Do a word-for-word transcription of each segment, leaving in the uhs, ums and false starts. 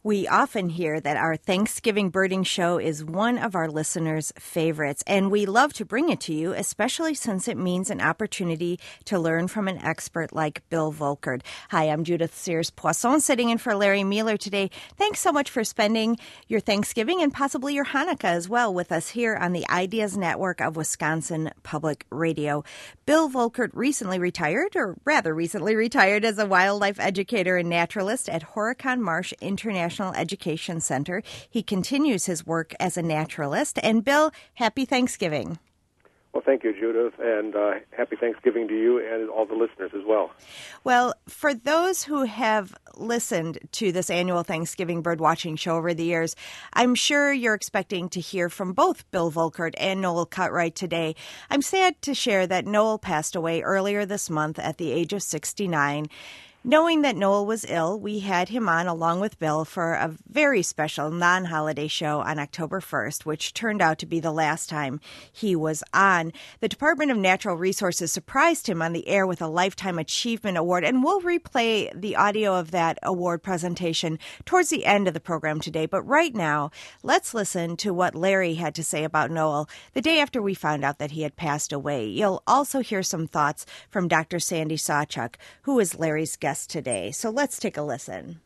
We often hear that our Thanksgiving birding show is one of our listeners' favorites, and we love to bring it to you, especially since it means an opportunity to learn from an expert like Bill Volkert. Hi, I'm Judith Sears-Poisson, sitting in for Larry Mueller today. Thanks so much for spending your Thanksgiving and possibly your Hanukkah as well with us here on the Ideas Network of Wisconsin Public Radio. Bill Volkert recently retired, or rather recently retired, as a wildlife educator and naturalist at Horicon Marsh International Education Center. He continues his work as a naturalist. And Bill, happy Thanksgiving. Well, thank you, Judith, and uh, happy Thanksgiving to you and all the listeners as well. Well, for those who have listened to this annual Thanksgiving bird watching show over the years, I'm sure you're expecting to hear from both Bill Volkert and Noel Cutright today. I'm sad to share that Noel passed away earlier this month at the age of sixty-nine. Knowing that Noel was ill, we had him on along with Bill for a very special non-holiday show on October first, which turned out to be the last time he was on. The Department of Natural Resources surprised him on the air with a Lifetime Achievement Award, and we'll replay the audio of that award presentation towards the end of the program today. But right now, let's listen to what Larry had to say about Noel the day after we found out that he had passed away. You'll also hear some thoughts from Doctor Sandy Sawchuk, who is Larry's guest today. So let's take a listen.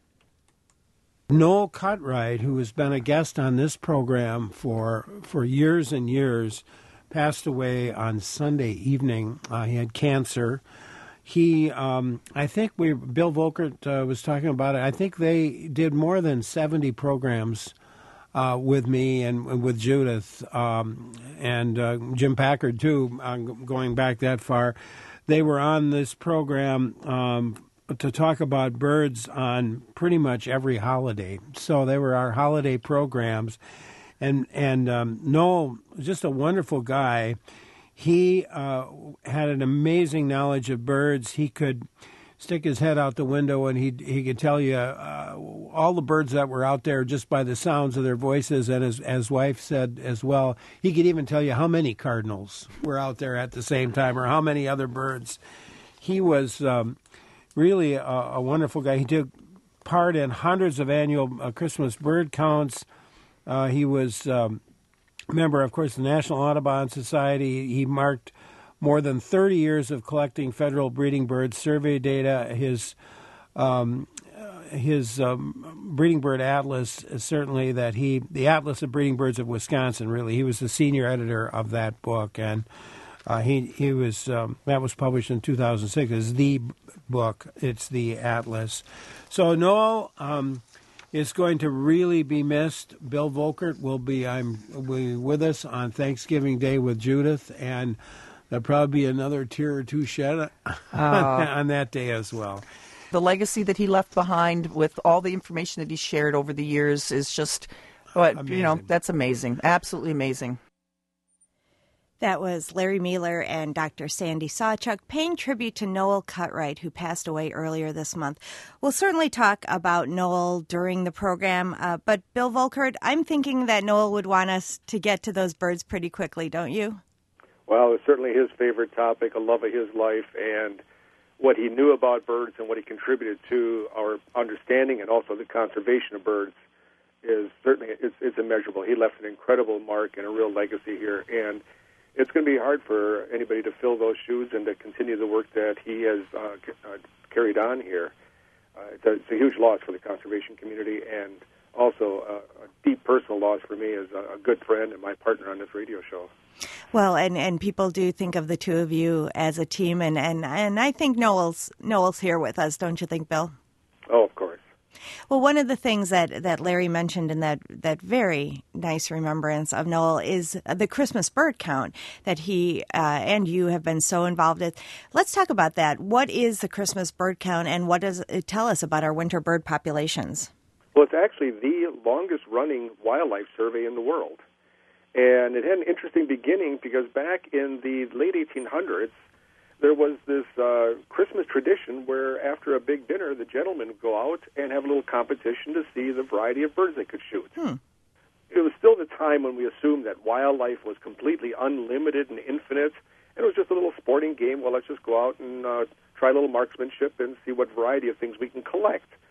Noel Cutright, who has been a guest on this program for for years and years, passed away on Sunday evening. Uh, he had cancer. He, um, I think we, Bill Volkert uh, was talking about it. I think they did more than seventy programs uh, with me and, and with Judith um, and uh, Jim Packard too. Uh, going back that far, they were on this program Um, to talk about birds on pretty much every holiday. So they were our holiday programs. And and um, Noel was just a wonderful guy. He uh, had an amazing knowledge of birds. He could stick his head out the window and he he could tell you uh, all the birds that were out there just by the sounds of their voices. And as, as wife said as well, he could even tell you how many cardinals were out there at the same time or how many other birds. He was... Um, Really a, a wonderful guy. He took part in hundreds of annual uh, Christmas bird counts. Uh, he was um, a member, of course, of the National Audubon Society. He marked more than thirty years of collecting federal breeding bird survey data. His um, uh, his um, breeding bird atlas, is certainly that he, the Atlas of Breeding Birds of Wisconsin, really. He was the senior editor of that book, and uh, he he was um, that was published in two thousand six. It's the book. It's the Atlas. So Noel um, is going to really be missed. Bill Volkert will be I'm will be with us on Thanksgiving Day with Judith, and there'll probably be another tear or two shed on, Oh. on that day as well. The legacy that he left behind with all the information that he shared over the years is just, what you know, Amazing. that's amazing. Absolutely amazing. That was Larry Mueller and Doctor Sandy Sawchuk paying tribute to Noel Cutright, who passed away earlier this month. We'll certainly talk about Noel during the program, uh, but Bill Volkert, I'm thinking that Noel would want us to get to those birds pretty quickly, don't you? Well, it's certainly his favorite topic, a love of his life, and what he knew about birds and what he contributed to our understanding and also the conservation of birds is certainly it's, it's immeasurable. He left an incredible mark and a real legacy here, and it's going to be hard for anybody to fill those shoes and to continue the work that he has uh, c- uh, carried on here. Uh, it's, a, it's a huge loss for the conservation community and also uh, a deep personal loss for me as a, a good friend and my partner on this radio show. Well, and, and people do think of the two of you as a team, and, and, and I think Noel's Noel's here with us, don't you think, Bill? Oh, of course. Well, one of the things that, that Larry mentioned in that, that very nice remembrance of Noel is the Christmas bird count that he uh, and you have been so involved with. Let's talk about that. What is the Christmas bird count, and what does it tell us about our winter bird populations? Well, it's actually the longest-running wildlife survey in the world. And it had an interesting beginning because back in the late eighteen hundreds, there was this uh, Christmas tradition where after a big dinner, the gentlemen would go out and have a little competition to see the variety of birds they could shoot. Hmm. It was still the time when we assumed that wildlife was completely unlimited and infinite, and it was just a little sporting game. Well, let's just go out and uh, try a little marksmanship and see what variety of things we can collect.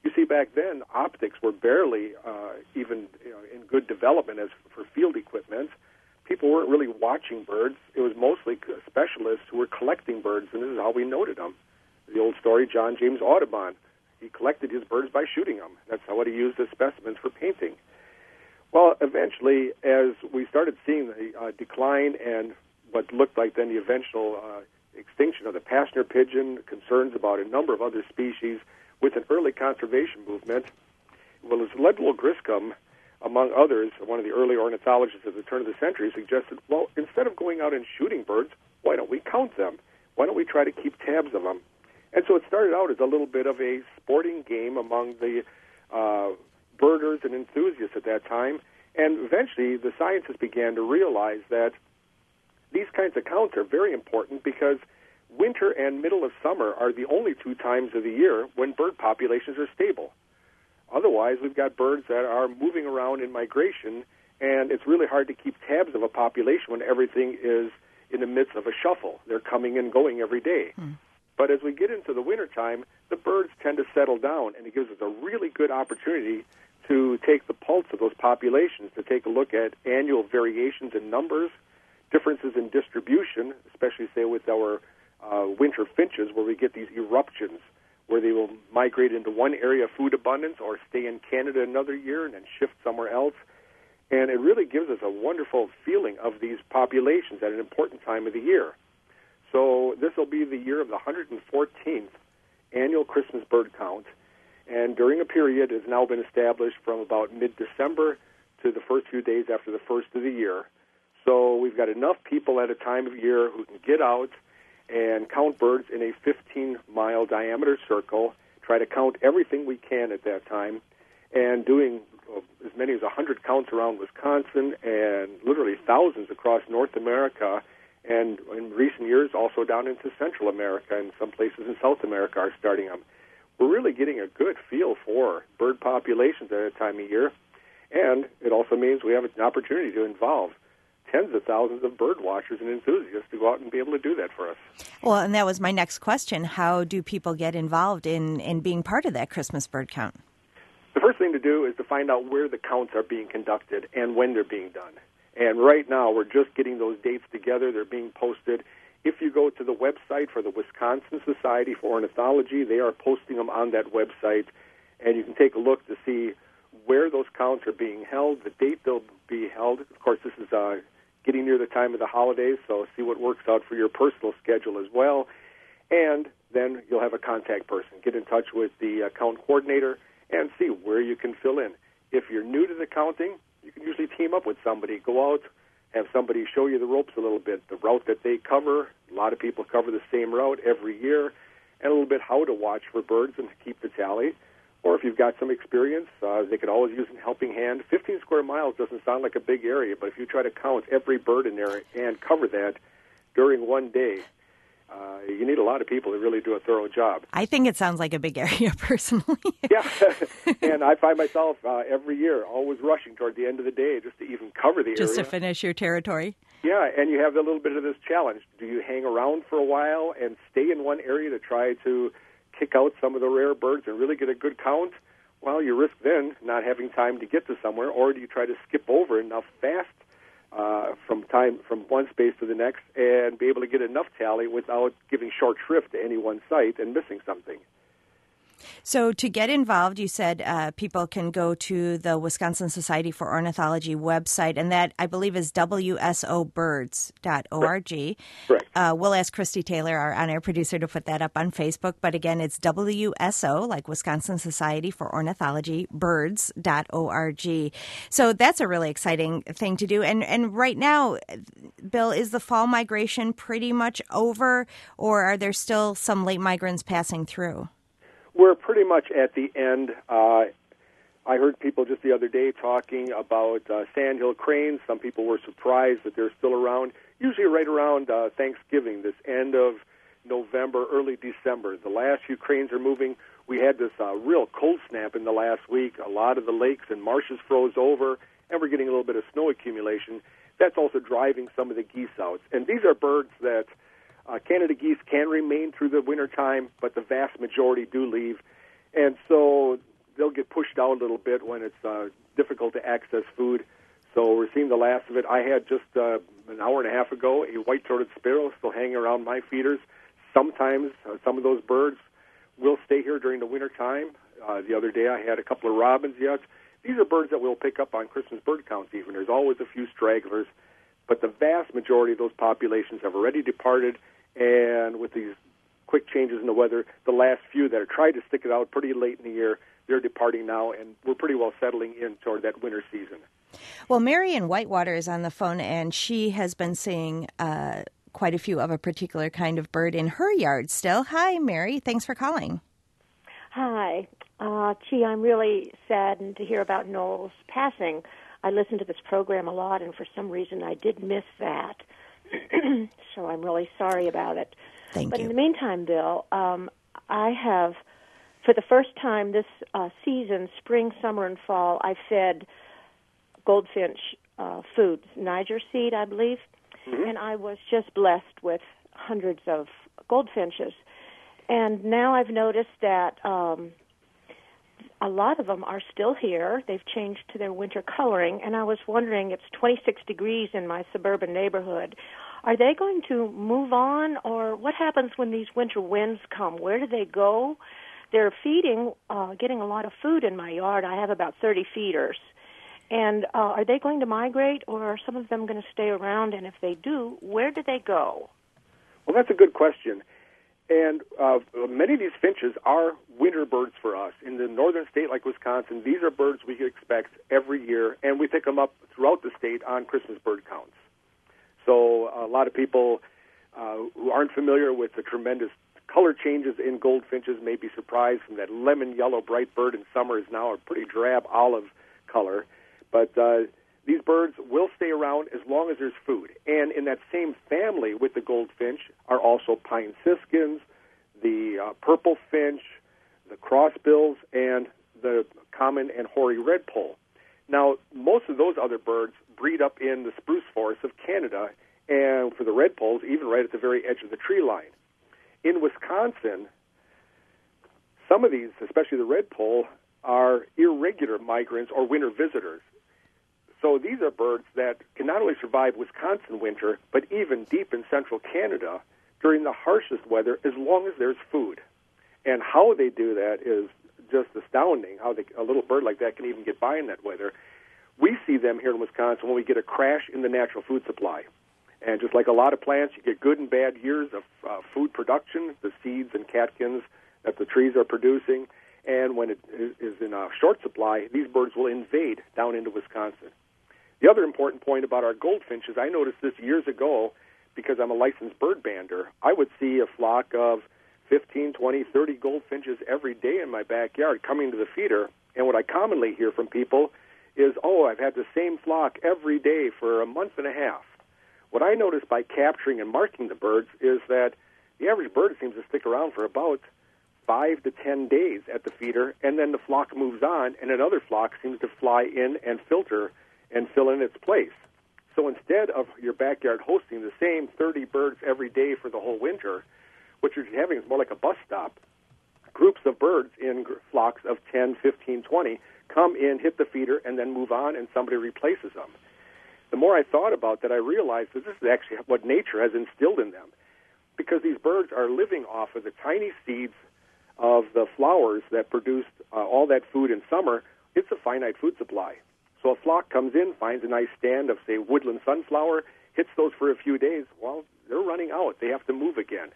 You see, back then, optics were barely uh, even you know, in good development as for field equipment. People weren't really watching birds. It was mostly specialists who were collecting birds, and this is how we noted them. The old story, John James Audubon, he collected his birds by shooting them. That's what he used as specimens for painting. Well, eventually, as we started seeing the uh, decline and what looked like then the eventual uh, extinction of the passenger pigeon, concerns about a number of other species, with an early conservation movement, well, as Lemuel Griscom, among others, one of the early ornithologists at the turn of the century, suggested, well, instead of going out and shooting birds, why don't we count them? Why don't we try to keep tabs of them? And so it started out as a little bit of a sporting game among the uh, birders and enthusiasts at that time, and eventually the scientists began to realize that these kinds of counts are very important because winter and middle of summer are the only two times of the year when bird populations are stable. Otherwise, we've got birds that are moving around in migration, and it's really hard to keep tabs of a population when everything is in the midst of a shuffle. They're coming and going every day. Hmm. But as we get into the wintertime, the birds tend to settle down, and it gives us a really good opportunity to take the pulse of those populations, to take a look at annual variations in numbers, differences in distribution, especially, say, with our uh, winter finches, where we get these eruptions, where they will migrate into one area of food abundance or stay in Canada another year and then shift somewhere else. And it really gives us a wonderful feeling of these populations at an important time of the year. So this will be the year of the one hundred fourteenth annual Christmas bird count. And during a period that has now been established from about mid-December to the first few days after the first of the year. So we've got enough people at a time of year who can get out and count birds in a fifteen-mile diameter circle, try to count everything we can at that time, and doing as many as one hundred counts around Wisconsin and literally thousands across North America, and in recent years also down into Central America, and some places in South America are starting them. We're really getting a good feel for bird populations at a time of year, and it also means we have an opportunity to involve tens of thousands of bird watchers and enthusiasts to go out and be able to do that for us. Well, and that was my next question. How do people get involved in, in being part of that Christmas bird count? The first thing to do is to find out where the counts are being conducted and when they're being done. And right now, we're just getting those dates together. They're being posted. If you go to the website for the Wisconsin Society for Ornithology, they are posting them on that website, and you can take a look to see where those counts are being held, the date they'll be held. Of course, this is uh, getting near the time of the holidays, so see what works out for your personal schedule as well. And then you'll have a contact person. Get in touch with the uh, count coordinator and see where you can fill in. If you're new to the counting, you can usually team up with somebody. Go out, have somebody show you the ropes a little bit, the route that they cover. A lot of people cover the same route every year, and a little bit how to watch for birds and keep the tally. Or if you've got some experience, uh, they could always use a helping hand. fifteen square miles doesn't sound like a big area, but if you try to count every bird in there and cover that during one day, uh, you need a lot of people to really do a thorough job. I think it sounds like a big area, personally. Yeah, and I find myself uh, every year always rushing toward the end of the day just to even cover the just area. Just to finish your territory? Yeah, and you have a little bit of this challenge. Do you hang around for a while and stay in one area to try to kick out some of the rare birds and really get a good count? Well, you risk then not having time to get to somewhere, or do you try to skip over enough fast uh, from time from one space to the next and be able to get enough tally without giving short shrift to any one site and missing something? So to get involved, you said uh, people can go to the Wisconsin Society for Ornithology website, and that, I believe, is w s o birds dot org. Correct. Uh, we'll ask Christy Taylor, our on-air producer, to put that up on Facebook. But again, it's W S O, like Wisconsin Society for Ornithology, birds dot org. So that's a really exciting thing to do. And, and right now, Bill, is the fall migration pretty much over, or are there still some late migrants passing through? We're pretty much at the end. Uh, I heard people just the other day talking about uh, sandhill cranes. Some people were surprised that they're still around, usually right around uh, Thanksgiving, this end of November, early December. The last few cranes are moving. We had this uh, real cold snap in the last week. A lot of the lakes and marshes froze over, and we're getting a little bit of snow accumulation. That's also driving some of the geese out. And these are birds that Uh, Canada geese can remain through the wintertime, but the vast majority do leave. And so they'll get pushed out a little bit when it's uh, difficult to access food. So we're seeing the last of it. I had just uh, an hour and a half ago a white-throated sparrow still hanging around my feeders. Sometimes uh, some of those birds will stay here during the winter time. Uh, the other day I had a couple of robins yet. These are birds that we'll pick up on Christmas bird counts even. There's always a few stragglers, but the vast majority of those populations have already departed, and with these quick changes in the weather, the last few that are trying to stick it out pretty late in the year, they're departing now, and we're pretty well settling in toward that winter season. Well, Mary in Whitewater is on the phone, and she has been seeing uh, quite a few of a particular kind of bird in her yard still. Hi, Mary. Thanks for calling. Hi. Uh, gee, I'm really saddened to hear about Noel's passing. I listen to this program a lot, and for some reason I did miss that. So I'm really sorry about it. Thank but you. in the meantime, Bill, um, I have, for the first time this uh, season, spring, summer, and fall, I fed goldfinch uh, foods, Niger seed, I believe, mm-hmm. and I was just blessed with hundreds of goldfinches. And now I've noticed that um, a lot of them are still here. They've changed to their winter coloring, and I was wondering, it's twenty-six degrees in my suburban neighborhood. Are they going to move on, or what happens when these winter winds come? Where do they go? They're feeding, uh, getting a lot of food in my yard. I have about thirty feeders. And uh, are they going to migrate, or are some of them going to stay around? And if they do, where do they go? Well, that's a good question. And uh, many of these finches are winter birds for us. In the northern state like Wisconsin, these are birds we expect every year, and we pick them up throughout the state on Christmas bird counts. So a lot of people uh, who aren't familiar with the tremendous color changes in goldfinches may be surprised from that lemon yellow bright bird in summer is now a pretty drab olive color. But uh, these birds will stay around as long as there's food. And in that same family with the goldfinch are also pine siskins, the uh, purple finch, the crossbills, and the common and hoary redpoll. Now, most of those other birds breed up in the spruce forests of Canada, and for the redpolls, even right at the very edge of the tree line. In Wisconsin, some of these, especially the redpoll, are irregular migrants or winter visitors. So these are birds that can not only survive Wisconsin winter, but even deep in central Canada during the harshest weather as long as there's food. And how they do that is just astounding, how they, a little bird like that can even get by in that weather. We see them here in Wisconsin when we get a crash in the natural food supply. And just like a lot of plants, you get good and bad years of uh, food production, the seeds and catkins that the trees are producing. And when it is in a short supply, these birds will invade down into Wisconsin. The other important point about our goldfinches, I noticed this years ago because I'm a licensed bird bander. I would see a flock of fifteen, twenty, thirty goldfinches every day in my backyard coming to the feeder. And what I commonly hear from people is, oh, I've had the same flock every day for a month and a half. What I noticed by capturing and marking the birds is that the average bird seems to stick around for about five to ten days at the feeder, and then the flock moves on, and another flock seems to fly in and filter and fill in its place. So instead of your backyard hosting the same thirty birds every day for the whole winter, what you're having is more like a bus stop. Groups of birds in flocks of ten, fifteen, twenty come in, hit the feeder, and then move on, and somebody replaces them. The more I thought about that, I realized that this is actually what nature has instilled in them, because these birds are living off of the tiny seeds of the flowers that produced uh, all that food in summer. It's a finite food supply. So a flock comes in, finds a nice stand of, say, woodland sunflower, hits those for a few days. Well, they're running out. They have to move again.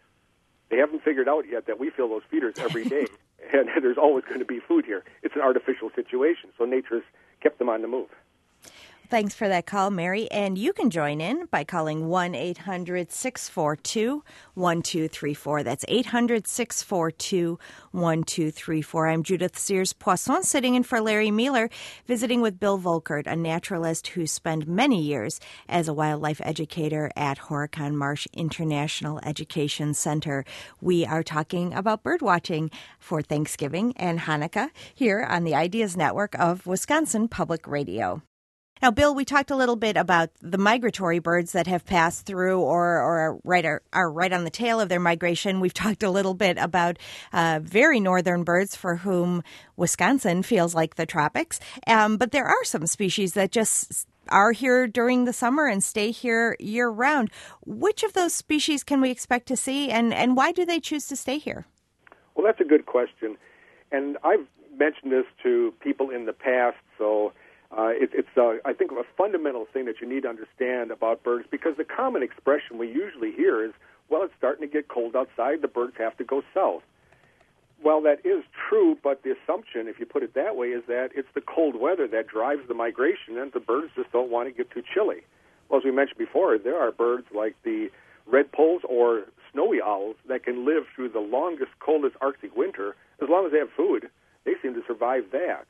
They haven't figured out yet that we fill those feeders every day, and there's always going to be food here. It's an artificial situation, so nature's kept them on the move. Thanks for that call, Mary. And you can join in by calling one eight hundred six four two one two three four. That's eight hundred six four two one two three four. I'm Judith Sears-Poisson, sitting in for Larry Mueller, visiting with Bill Volkert, a naturalist who spent many years as a wildlife educator at Horicon Marsh International Education Center. We are talking about bird watching for Thanksgiving and Hanukkah here on the Ideas Network of Wisconsin Public Radio. Now, Bill, we talked a little bit about the migratory birds that have passed through or, or are, right, are, are right on the tail of their migration. We've talked a little bit about uh, very northern birds for whom Wisconsin feels like the tropics. Um, but there are some species that just are here during the summer and stay here year-round. Which of those species can we expect to see, and, and why do they choose to stay here? Well, that's a good question. And I've mentioned this to people in the past, so... Uh, it, it's, uh, I think, a fundamental thing that you need to understand about birds, because the common expression we usually hear is, well, it's starting to get cold outside, the birds have to go south. Well, that is true, but the assumption, if you put it that way, is that it's the cold weather that drives the migration, and the birds just don't want to get too chilly. Well, as we mentioned before, there are birds like the redpolls or snowy owls that can live through the longest, coldest Arctic winter. As long as they have food, they seem to survive that.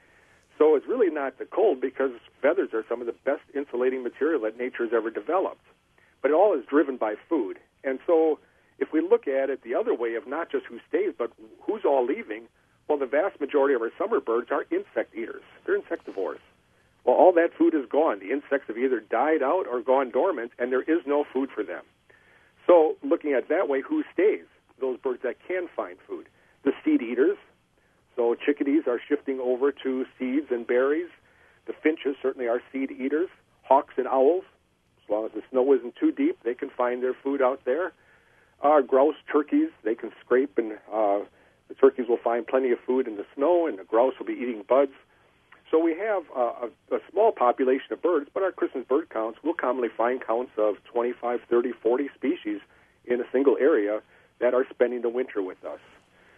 So it's really not the cold, because feathers are some of the best insulating material that nature has ever developed. But it all is driven by food. And so if we look at it the other way of not just who stays, but who's all leaving, well, the vast majority of our summer birds are insect eaters. They're insectivores. Well, all that food is gone. The insects have either died out or gone dormant, and there is no food for them. So looking at it that way, who stays? Those birds that can find food. The seed eaters. So chickadees are shifting over to seeds and berries. The finches certainly are seed eaters. Hawks and owls, as long as the snow isn't too deep, they can find their food out there. Uh, grouse, turkeys, they can scrape, and uh, the turkeys will find plenty of food in the snow, and the grouse will be eating buds. So we have uh, a, a small population of birds, but our Christmas bird counts will commonly find counts of twenty-five, thirty, forty species in a single area that are spending the winter with us.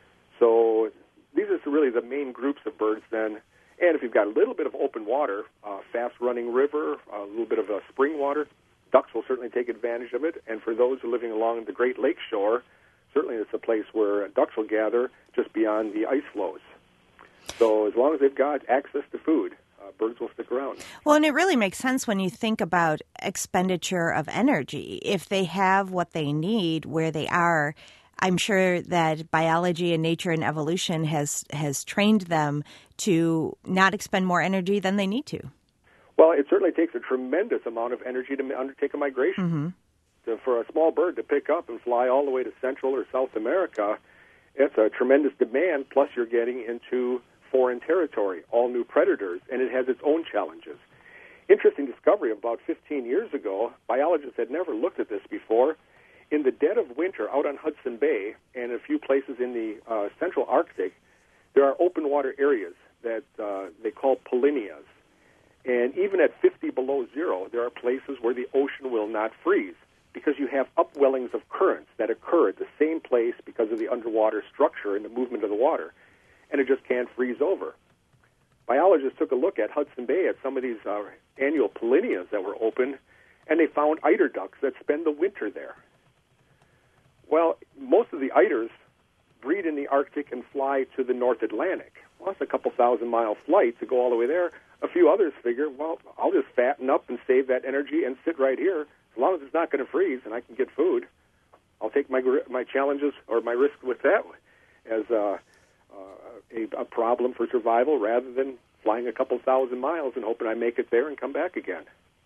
So these are really the main groups of birds then. And if you've got a little bit of open water, uh, fast-running river, a little bit of uh, spring water, ducks will certainly take advantage of it. And for those who are living along the Great Lakes shore, certainly it's a place where ducks will gather just beyond the ice flows. So as long as they've got access to food, uh, birds will stick around. Well, and it really makes sense when you think about expenditure of energy. If they have what they need where they are, I'm sure that biology and nature and evolution has has trained them to not expend more energy than they need to. Well, it certainly takes a tremendous amount of energy to undertake a migration. Mm-hmm. So for a small bird to pick up and fly all the way to Central or South America, it's a tremendous demand, plus you're getting into foreign territory, all new predators, and it has its own challenges. Interesting discovery about fifteen years ago, biologists had never looked at this before. In the dead of winter out on Hudson Bay and a few places in the uh, central Arctic, there are open water areas that uh, they call polynyas. And even at fifty below zero, there are places where the ocean will not freeze because you have upwellings of currents that occur at the same place because of the underwater structure and the movement of the water. And it just can't freeze over. Biologists took a look at Hudson Bay at some of these uh, annual polynyas that were open, and they found eider ducks that spend the winter there. Well, most of the eiders breed in the Arctic and fly to the North Atlantic. Well, that's a couple thousand mile flight to go all the way there. A few others figure, well, I'll just fatten up and save that energy and sit right here. As long as it's not going to freeze and I can get food, I'll take my my challenges or my risk with that as a, a, a problem for survival rather than flying a couple thousand miles and hoping I make it there and come back again.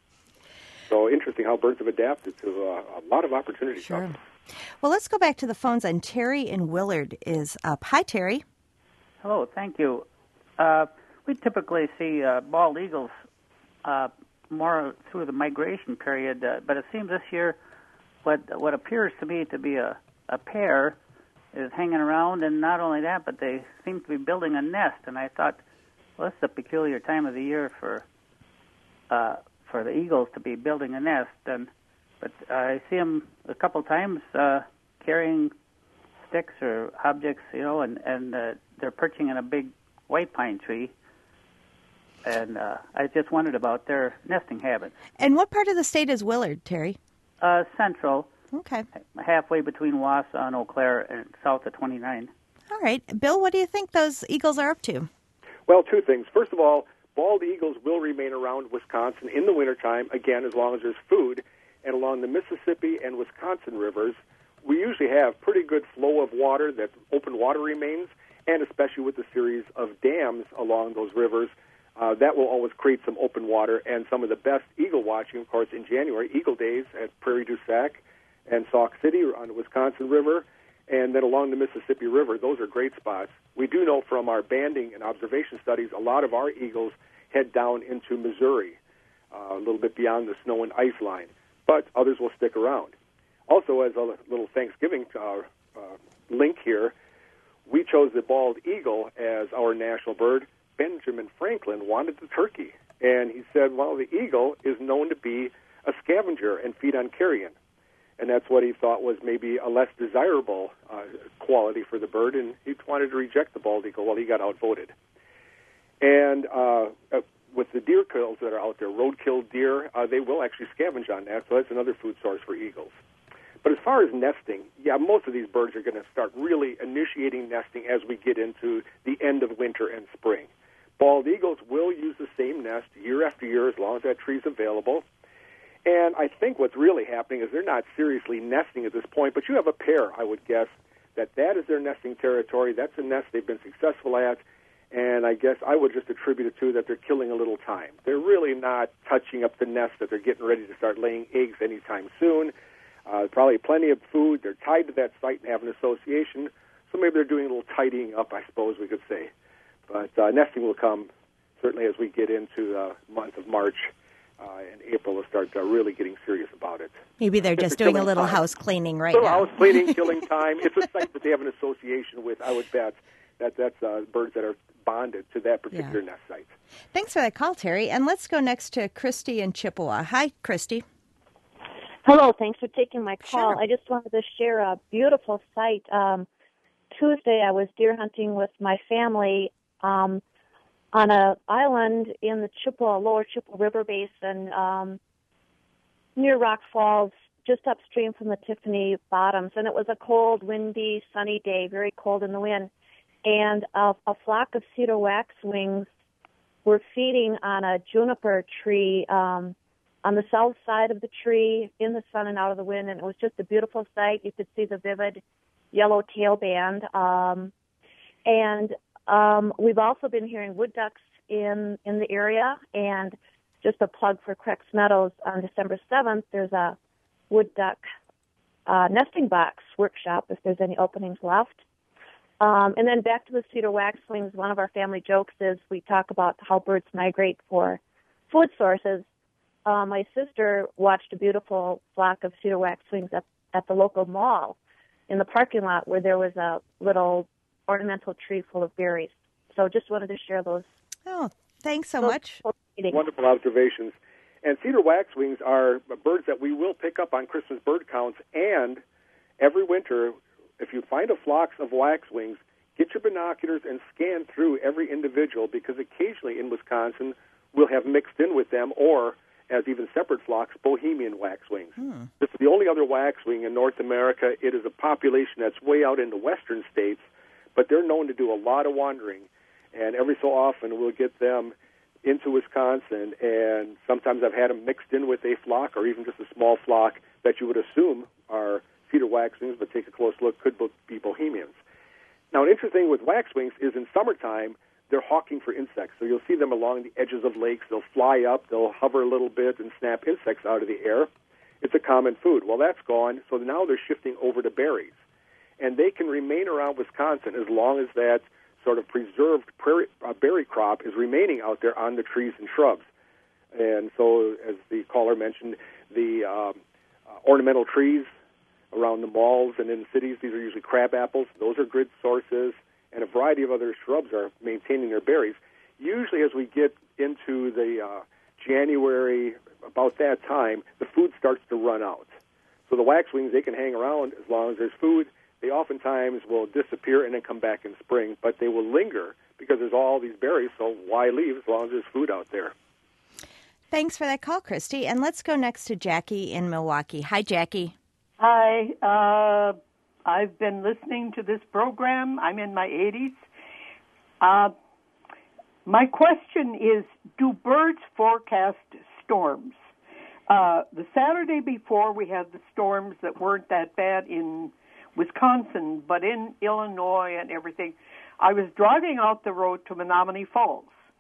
So interesting how birds have adapted to uh, a lot of opportunities. Sure. Well, let's go back to the phones, and Terry in Willard is up. Hi, Terry. Hello, thank you. Uh, we typically see uh, bald eagles uh, more through the migration period, uh, but it seems this year what what appears to me to be a, a pair is hanging around, and not only that, but they seem to be building a nest. And I thought, well, this is a peculiar time of the year for uh, for the eagles to be building a nest. And but I see them a couple times uh, carrying sticks or objects, you know, and and uh, they're perching in a big white pine tree. And uh, I just wondered about their nesting habits. And what part of the state is Willard, Terry? Uh, central. Okay. Halfway between Wausau and Eau Claire and south of twenty-nine. All right. Bill, what do you think those eagles are up to? Well, two things. First of all, bald eagles will remain around Wisconsin in the wintertime, again, as long as there's food. And along the Mississippi and Wisconsin rivers, we usually have pretty good flow of water, that open water remains, and especially with the series of dams along those rivers, Uh, that will always create some open water, and some of the best eagle watching, of course, in January, Eagle Days at Prairie du Sac and Sauk City on the Wisconsin River, and then along the Mississippi River. Those are great spots. We do know from our banding and observation studies, a lot of our eagles head down into Missouri, uh, a little bit beyond the snow and ice line, but others will stick around. Also, as a little Thanksgiving uh, uh, link here, we chose the bald eagle as our national bird. Benjamin Franklin wanted the turkey, and he said, well, the eagle is known to be a scavenger and feed on carrion, and that's what he thought was maybe a less desirable uh, quality for the bird, and he wanted to reject the bald eagle. Well, he got outvoted. And uh, uh, with the deer kills that are out there, road-killed deer, uh, they will actually scavenge on that, so that's another food source for eagles. But as far as nesting, yeah, most of these birds are going to start really initiating nesting as we get into the end of winter and spring. Bald eagles will use the same nest year after year as long as that tree's available. And I think what's really happening is they're not seriously nesting at this point, but you have a pair, I would guess, that that is their nesting territory. That's a nest they've been successful at, and I guess I would just attribute it to that they're killing a little time. They're really not touching up the nest that they're getting ready to start laying eggs anytime soon. Uh, probably plenty of food. They're tied to that site and have an association, so maybe they're doing a little tidying up, I suppose we could say. But uh, nesting will come certainly as we get into the month of March uh, and April. We'll start uh, really getting serious about it. Maybe they're just doing a little time. house cleaning right little now. House cleaning, killing time. It's a site that they have an association with, I would bet. That, that's uh, birds that are bonded to that particular yeah. nest site. Thanks for that call, Terry. And let's go next to Christy in Chippewa. Hi, Christy. Hello, thanks for taking my call. Sure. I just wanted to share a beautiful sight. Um, Tuesday, I was deer hunting with my family um, on a island in the Chippewa, lower Chippewa River Basin um, near Rock Falls, just upstream from the Tiffany Bottoms. And it was a cold, windy, sunny day, very cold in the wind. And a, a flock of cedar waxwings were feeding on a juniper tree um, on the south side of the tree, in the sun and out of the wind, and it was just a beautiful sight. You could see the vivid yellow tail band. Um, and um, we've also been hearing wood ducks in, in the area, and just a plug for Crex Meadows, on December seventh, there's a wood duck uh, nesting box workshop if there's any openings left. Um, and then back to the cedar waxwings, one of our family jokes is we talk about how birds migrate for food sources. Uh, my sister watched a beautiful flock of cedar waxwings at, at the local mall in the parking lot where there was a little ornamental tree full of berries. So just wanted to share those. Oh, thanks so those much. Wonderful observations. And cedar waxwings are birds that we will pick up on Christmas bird counts, and every winter, if you find a flock of waxwings, get your binoculars and scan through every individual, because occasionally in Wisconsin we'll have mixed in with them, or as even separate flocks, Bohemian waxwings. Hmm. This is the only other waxwing in North America. It is a population that's way out in the western states, but they're known to do a lot of wandering, and every so often we'll get them into Wisconsin, and sometimes I've had them mixed in with a flock or even just a small flock that you would assume are cedar waxwings, but take a close look, could be Bohemians. Now, an interesting thing with waxwings is in summertime, they're hawking for insects. So you'll see them along the edges of lakes. They'll fly up, they'll hover a little bit and snap insects out of the air. It's a common food. Well, that's gone, so now they're shifting over to berries. And they can remain around Wisconsin as long as that sort of preserved prairie, uh, berry crop is remaining out there on the trees and shrubs. And so, as the caller mentioned, the um, uh, ornamental trees around the malls and in cities, these are usually crab apples. Those are good sources, and a variety of other shrubs are maintaining their berries. Usually as we get into the uh, January, about that time, the food starts to run out. So the waxwings, they can hang around as long as there's food. They oftentimes will disappear and then come back in spring, but they will linger because there's all these berries, so why leave as long as there's food out there? Thanks for that call, Christy. And let's go next to Jackie in Milwaukee. Hi, Jackie. Hi. Uh, I've been listening to this program. I'm in my eighties. Uh, my question is, do birds forecast storms? Uh, the Saturday before, we had the storms that weren't that bad in Wisconsin, but in Illinois and everything. I was driving out the road to Menominee Falls,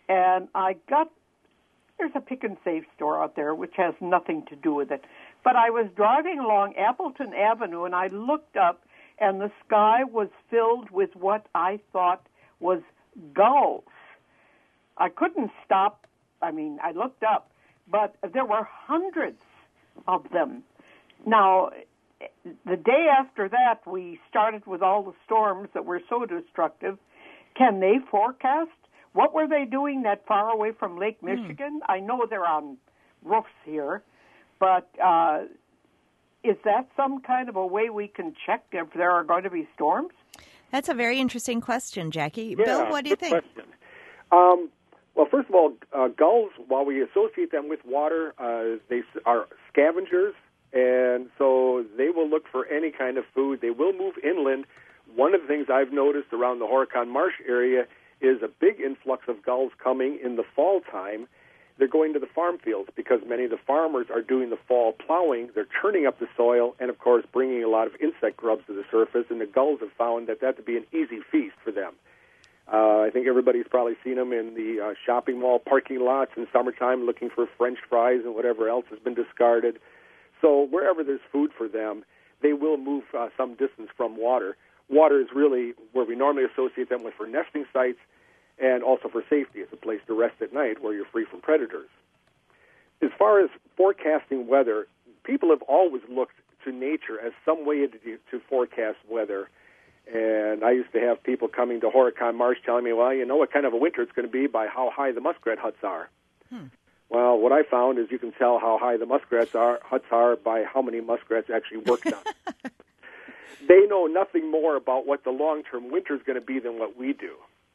and I got, there's a pick and save store out there which has nothing to do with it. But I was driving along Appleton Avenue, and I looked up, and the sky was filled with what I thought was gulls. I couldn't stop. I mean, I looked up, but there were hundreds of them. Now, the day after that, we started with all the storms that were so destructive. Can they forecast? What were they doing that far away from Lake Michigan? Mm. I know they're on roofs here, but uh, is that some kind of a way we can check if there are going to be storms? That's a very interesting question, Jackie. Yeah, Bill, what do you good think? Question. Um, well, first of all, uh, gulls, while we associate them with water, uh, they are scavengers, and so they will look for any kind of food. They will move inland. One of the things I've noticed around the Horicon Marsh area is a big influx of gulls coming in the fall time. They're going to the farm fields because many of the farmers are doing the fall plowing. They're churning up the soil and, of course, bringing a lot of insect grubs to the surface, and the gulls have found that that to be an easy feast for them. Uh, I think everybody's probably seen them in the uh, shopping mall parking lots in summertime looking for French fries and whatever else has been discarded. So wherever there's food for them, they will move uh, some distance from water. Water is really where we normally associate them with for nesting sites and also for safety. It's a place to rest at night where you're free from predators. As far as forecasting weather, people have always looked to nature as some way to, to forecast weather. And I used to have people coming to Horicon Marsh telling me, well, you know what kind of a winter it's going to be by how high the muskrat huts are. Hmm. Well, what I found is you can tell how high the muskrats are, huts are by how many muskrats actually worked on it. They know nothing more about what the long-term winter is going to be than what we do.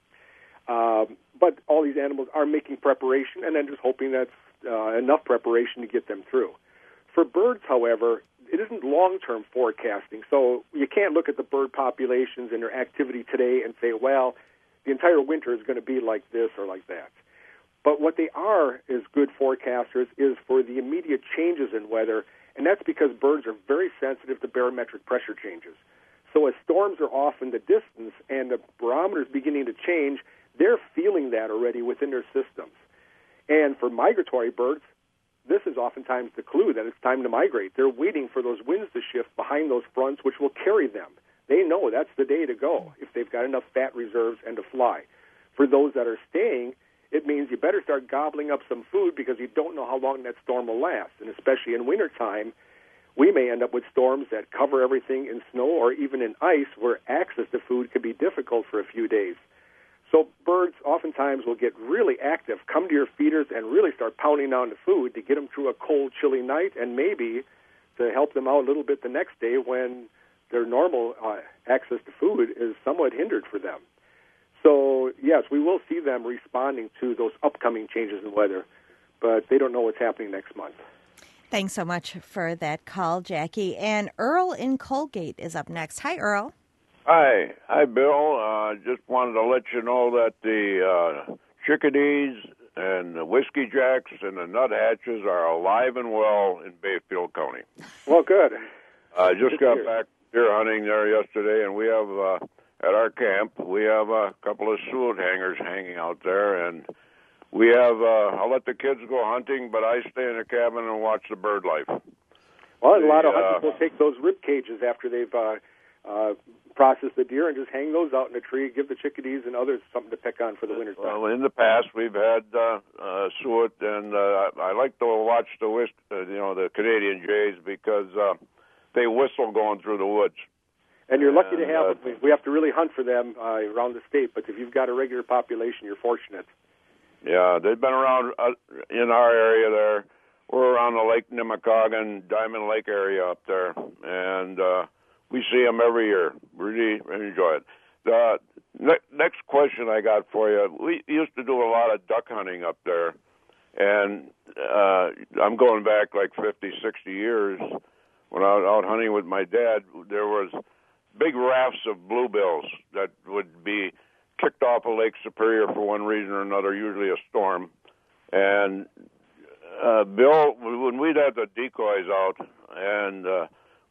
Um, but all these animals are making preparation and then just hoping that's uh, enough preparation to get them through. For birds, however, it isn't long-term forecasting, so you can't look at the bird populations and their activity today and say, well, the entire winter is going to be like this or like that. But what they are as good forecasters is for the immediate changes in weather, and that's because birds are very sensitive to barometric pressure changes. So as storms are off in the distance and the barometer is beginning to change, they're feeling that already within their systems. And for migratory birds, this is oftentimes the clue that it's time to migrate. They're waiting for those winds to shift behind those fronts, which will carry them. They know that's the day to go if they've got enough fat reserves and to fly. For those that are staying, it means you better start gobbling up some food because you don't know how long that storm will last. And especially in wintertime, we may end up with storms that cover everything in snow or even in ice where access to food could be difficult for a few days. So birds oftentimes will get really active, come to your feeders, and really start pounding down the food to get them through a cold, chilly night and maybe to help them out a little bit the next day when their normal uh, access to food is somewhat hindered for them. So, yes, we will see them responding to those upcoming changes in weather, but they don't know what's happening next month. Thanks so much for that call, Jackie. And Earl in Colgate is up next. Hi, Earl. Hi. Hi, Bill. Uh, just wanted to let you know that the uh, chickadees and the whiskey jacks and the nuthatches are alive and well in Bayfield County. Well, good. I just got back deer hunting there yesterday, and we have... Uh, At our camp, we have a couple of suet hangers hanging out there, and we have, uh, I'll let the kids go hunting, but I stay in the cabin and watch the bird life. Well, the, a lot of hunters uh, will take those rib cages after they've uh, uh, processed the deer and just hang those out in a tree, give the chickadees and others something to pick on for the winter time. Well, in the past, we've had uh, uh, suet, and uh, I like to watch the, whist- uh, you know, the Canadian jays because uh, they whistle going through the woods. And you're lucky and, to have uh, them. We have to really hunt for them uh, around the state, but if you've got a regular population, you're fortunate. Yeah, they've been around uh, in our area there. We're around the Lake Nemacoggin, Diamond Lake area up there, and uh, we see them every year. Really enjoy it. The ne- next question I got for you, we used to do a lot of duck hunting up there, and uh, I'm going back like fifty, sixty years. When I was out hunting with my dad, there was big rafts of bluebills that would be kicked off of Lake Superior for one reason or another, usually a storm. And uh, Bill, when we'd have the decoys out, and uh,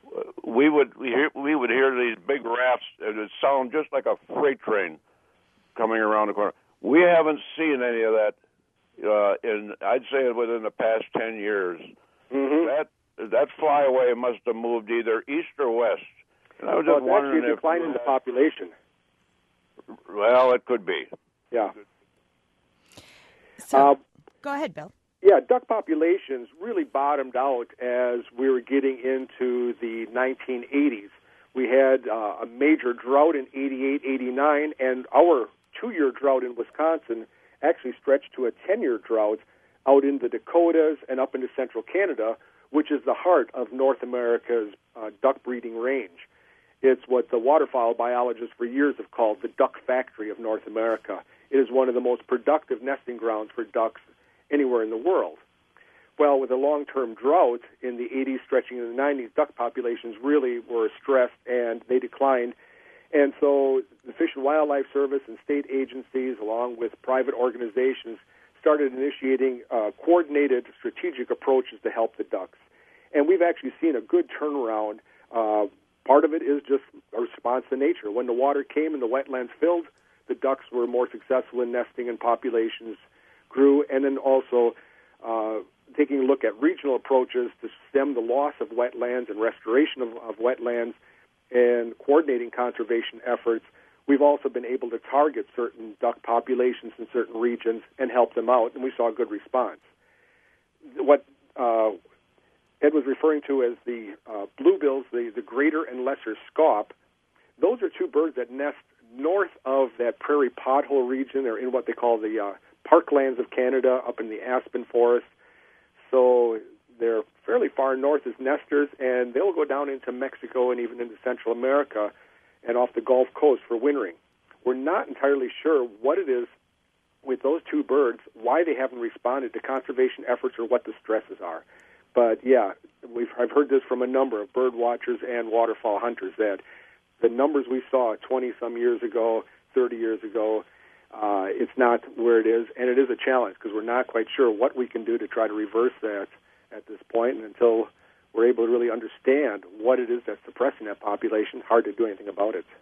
we would we, hear, we would hear these big rafts, it would sound just like a freight train coming around the corner. We haven't seen any of that uh, in, I'd say, within the past ten years. Mm-hmm. That that flyaway must have moved either east or west. And I was well, just it's wondering actually a if decline in the population. Well, it could be. Yeah. So, uh, go ahead, Bill. Yeah, duck populations really bottomed out as we were getting into the nineteen eighties. We had uh, a major drought in eighty-eight, eighty-nine, and our two-year drought in Wisconsin actually stretched to a ten-year drought out in the Dakotas and up into central Canada, which is the heart of North America's uh, duck breeding range. It's what the waterfowl biologists for years have called the duck factory of North America. It is one of the most productive nesting grounds for ducks anywhere in the world. Well, with a long-term drought in the eighties stretching into the nineties, duck populations really were stressed and they declined. And so the Fish and Wildlife Service and state agencies, along with private organizations, started initiating uh, coordinated strategic approaches to help the ducks. And we've actually seen a good turnaround. Uh, part of it is just a response to nature. When the water came and the wetlands filled, the ducks were more successful in nesting and populations grew, and then also uh, taking a look at regional approaches to stem the loss of wetlands and restoration of, of wetlands and coordinating conservation efforts. We've also been able to target certain duck populations in certain regions and help them out, and we saw a good response. What uh, Ed was referring to as the uh, bluebills, the, the greater and lesser scaup, those are two birds that nest north of that prairie pothole region, or in what they call the uh, parklands of Canada, up in the aspen forest. So they're fairly far north as nesters, and they'll go down into Mexico and even into Central America and off the Gulf Coast for wintering. We're not entirely sure what it is with those two birds, why they haven't responded to conservation efforts or what the stresses are. But yeah, we've I've heard this from a number of bird watchers and waterfowl hunters that the numbers we saw twenty-some years ago, thirty years ago, uh, it's not where it is, and it is a challenge because we're not quite sure what we can do to try to reverse that at this point. And until we're able to really understand what it is that's suppressing that population, hard to do anything about it.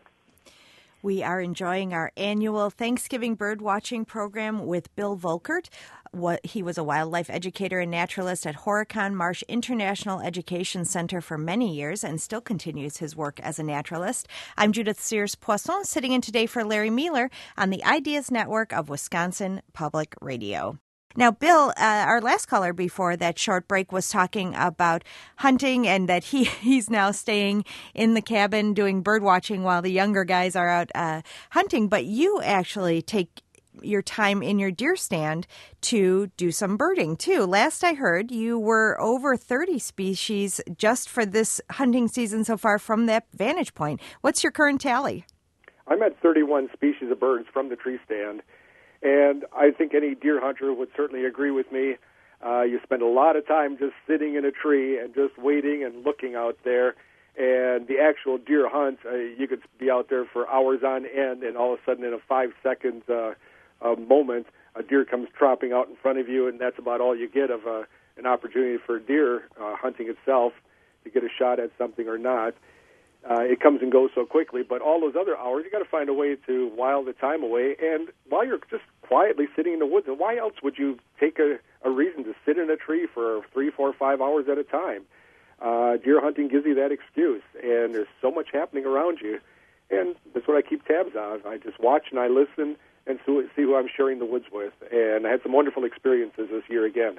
We are enjoying our annual Thanksgiving bird watching program with Bill Volkert. What, he was a wildlife educator and naturalist at Horicon Marsh International Education Center for many years and still continues his work as a naturalist. I'm Judith Sears-Poisson, sitting in today for Larry Mueller on the Ideas Network of Wisconsin Public Radio. Now, Bill, uh, our last caller before that short break was talking about hunting and that he, he's now staying in the cabin doing bird watching while the younger guys are out uh, hunting. But you actually take your time in your deer stand to do some birding, too. Last I heard, you were over thirty species just for this hunting season so far from that vantage point. What's your current tally? I'm at thirty-one species of birds from the tree stand. And I think any deer hunter would certainly agree with me. Uh, you spend a lot of time just sitting in a tree and just waiting and looking out there. And the actual deer hunt, uh, you could be out there for hours on end, and all of a sudden in a five-second uh, uh, moment, a deer comes tromping out in front of you, and that's about all you get of uh, an opportunity for deer uh, hunting itself to get a shot at something or not. Uh, it comes and goes so quickly, but all those other hours, you got to find a way to while the time away. And while you're just quietly sitting in the woods, and why else would you take a, a reason to sit in a tree for three, four, five hours at a time? Uh, deer hunting gives you that excuse, and there's so much happening around you, and that's what I keep tabs on. I just watch and I listen and see who I'm sharing the woods with, and I had some wonderful experiences this year again.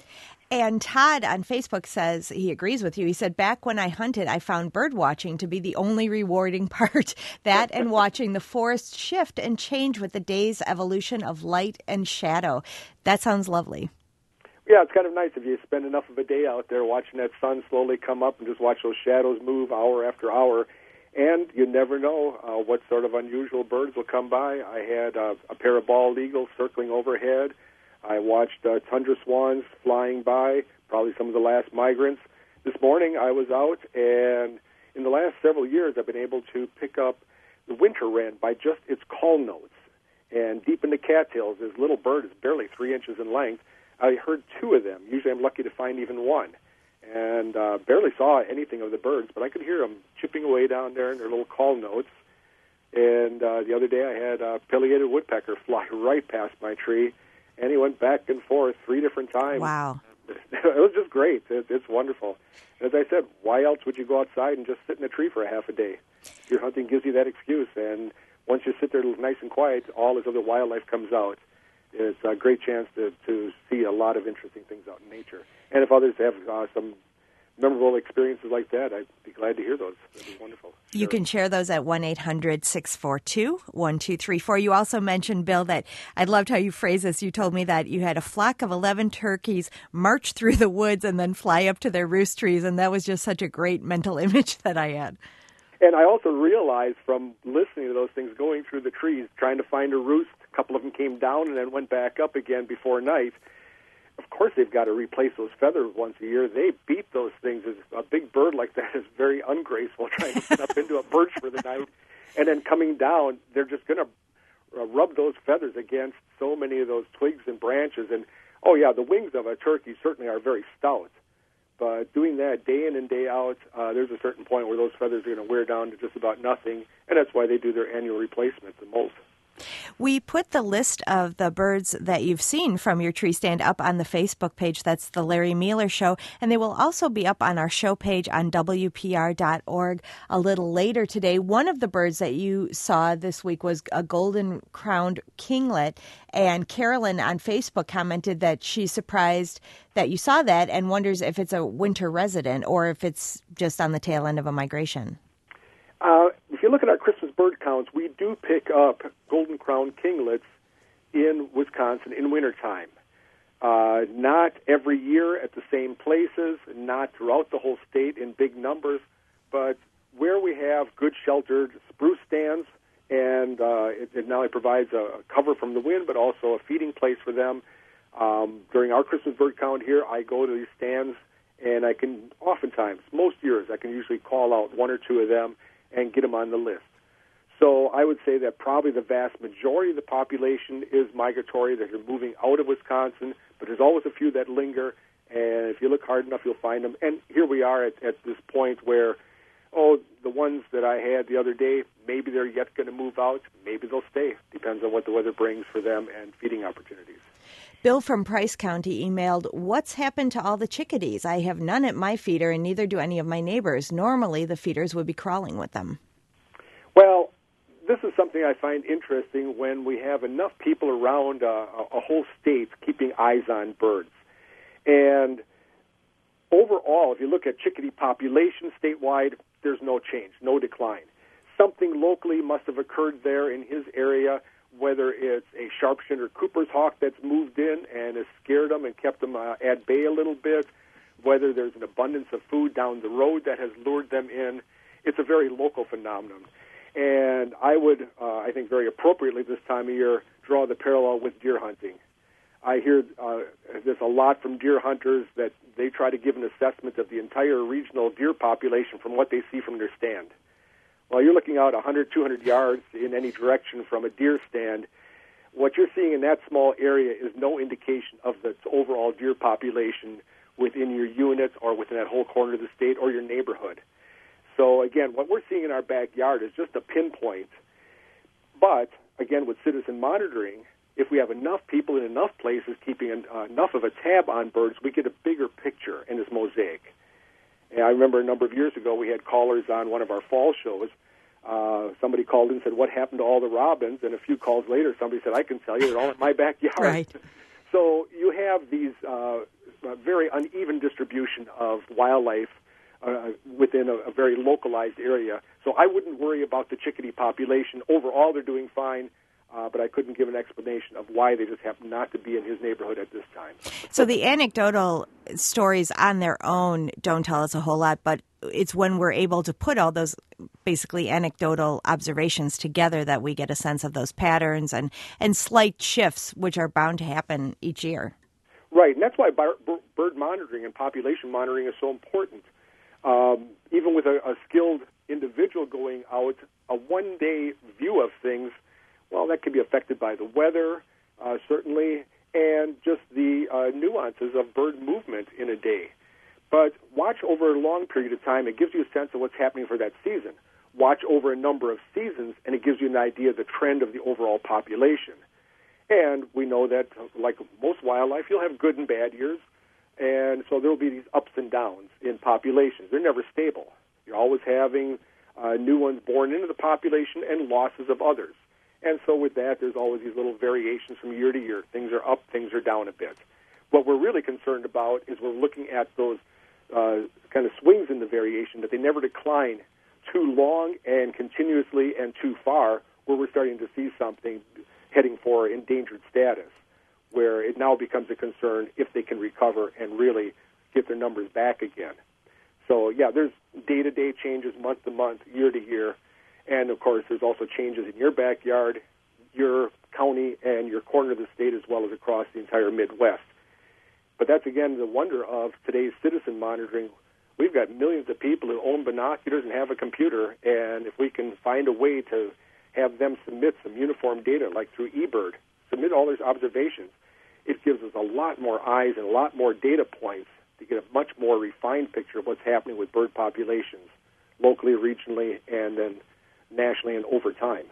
And Todd on Facebook says he agrees with you. He said, back when I hunted, I found bird watching to be the only rewarding part. That and watching the forest shift and change with the day's evolution of light and shadow. That sounds lovely. Yeah, it's kind of nice if you spend enough of a day out there watching that sun slowly come up and just watch those shadows move hour after hour. And you never know uh, what sort of unusual birds will come by. I had uh, a pair of bald eagles circling overhead. I watched uh, tundra swans flying by, probably some of the last migrants. This morning I was out, and in the last several years I've been able to pick up the winter wren by just its call notes. And deep in the cattails, this little bird is barely three inches in length. I heard two of them. Usually I'm lucky to find even one. And uh, barely saw anything of the birds, but I could hear them chipping away down there in their little call notes. And uh, the other day I had a pileated woodpecker fly right past my tree, and he went back and forth three different times. Wow. It was just great. It, it's wonderful. As I said, why else would you go outside and just sit in a tree for a half a day? Deer hunting gives you that excuse, and once you sit there nice and quiet, all this other wildlife comes out. It's a great chance to, to see a lot of interesting things out in nature. And if others have uh, some memorable experiences like that, I'd be glad to hear those. That'd be wonderful. You can share those at one eight hundred six four two one two three four. You also mentioned, Bill, that I loved how you phrased this. You told me that you had a flock of eleven turkeys march through the woods and then fly up to their roost trees, and that was just such a great mental image that I had. And I also realized from listening to those things, going through the trees, trying to find a roost, a couple of them came down and then went back up again before night. Of course, they've got to replace those feathers once a year. They beat those things. A big bird like that is very ungraceful, trying to get up into a perch for the night. And then coming down, they're just going to uh, rub those feathers against so many of those twigs and branches. And, oh, yeah, the wings of a turkey certainly are very stout. But doing that day in and day out, uh, there's a certain point where those feathers are going to wear down to just about nothing. And that's why they do their annual replacement, the molt. We put the list of the birds that you've seen from your tree stand up on the Facebook page. That's the Larry Mueller Show. And they will also be up on our show page on W P R dot org a little later today. One of the birds that you saw this week was a golden-crowned kinglet. And Carolyn on Facebook commented that she's surprised that you saw that and wonders if it's a winter resident or if it's just on the tail end of a migration. Uh, if you look at our Christmas bird counts, we do pick up golden-crowned kinglets in Wisconsin in wintertime. Uh, not every year at the same places, not throughout the whole state in big numbers, but where we have good sheltered spruce stands, and uh, it, it not only provides a cover from the wind, but also a feeding place for them. Um, during our Christmas bird count here, I go to these stands, and I can oftentimes, most years, I can usually call out one or two of them and get them on the list. So I would say that probably the vast majority of the population is migratory, that are moving out of Wisconsin, but there's always a few that linger, and if you look hard enough, you'll find them. And here we are at, at this point where, oh, the ones that I had the other day, maybe they're yet going to move out, maybe they'll stay. Depends on what the weather brings for them and feeding opportunities. Bill from Price County emailed, what's happened to all the chickadees? I have none at my feeder, and neither do any of my neighbors. Normally, the feeders would be crawling with them. Well, this is something I find interesting when we have enough people around uh, a whole state keeping eyes on birds. And overall, if you look at chickadee population statewide, there's no change, no decline. Something locally must have occurred there in his area, whether it's a sharp-shinned or Cooper's hawk that's moved in and has scared them and kept them uh, at bay a little bit, whether there's an abundance of food down the road that has lured them in. It's a very local phenomenon. And I would, uh, I think very appropriately this time of year, draw the parallel with deer hunting. I hear uh, there's a lot from deer hunters that they try to give an assessment of the entire regional deer population from what they see from their stand. Well, you're looking out one hundred, two hundred yards in any direction from a deer stand. What you're seeing in that small area is no indication of the overall deer population within your units or within that whole corner of the state or your neighborhood. So, again, what we're seeing in our backyard is just a pinpoint. But, again, with citizen monitoring, if we have enough people in enough places keeping an, uh, enough of a tab on birds, we get a bigger picture in this mosaic. And I remember a number of years ago we had callers on one of our fall shows. Uh, somebody called in and said, what happened to all the robins? And a few calls later, somebody said, I can tell you, they're all in my backyard. Right. So you have these uh, very uneven distribution of wildlife uh, within a, a very localized area. So I wouldn't worry about the chickadee population. Overall, they're doing fine. Uh, but I couldn't give an explanation of why they just happen not to be in his neighborhood at this time. So the anecdotal stories on their own don't tell us a whole lot, but it's when we're able to put all those basically anecdotal observations together that we get a sense of those patterns and, and slight shifts, which are bound to happen each year. Right, and that's why bird monitoring and population monitoring is so important. Um, even with a, a skilled individual going out, a one-day view of things, well, that can be affected by the weather, uh, certainly, and just the uh, nuances of bird movement in a day. But watch over a long period of time. It gives you a sense of what's happening for that season. watch over a number of seasons, and it gives you an idea of the trend of the overall population. And we know that, like most wildlife, you'll have good and bad years, and so there will be these ups and downs in populations. They're never stable. You're always having uh, new ones born into the population and losses of others. And so with that, there's always these little variations from year to year. Things are up, things are down a bit. What we're really concerned about is we're looking at those uh, kind of swings in the variation, that they never decline too long and continuously and too far, where we're starting to see something heading for endangered status, where it now becomes a concern if they can recover and really get their numbers back again. So, yeah, there's day-to-day changes, month-to-month, year-to-year, and, of course, there's also changes in your backyard, your county, and your corner of the state, as well as across the entire Midwest. But that's, again, the wonder of today's citizen monitoring. We've got millions of people who own binoculars and have a computer, and if we can find a way to have them submit some uniform data, like through eBird, submit all those observations, it gives us a lot more eyes and a lot more data points to get a much more refined picture of what's happening with bird populations, locally, regionally, and then nationally and over time.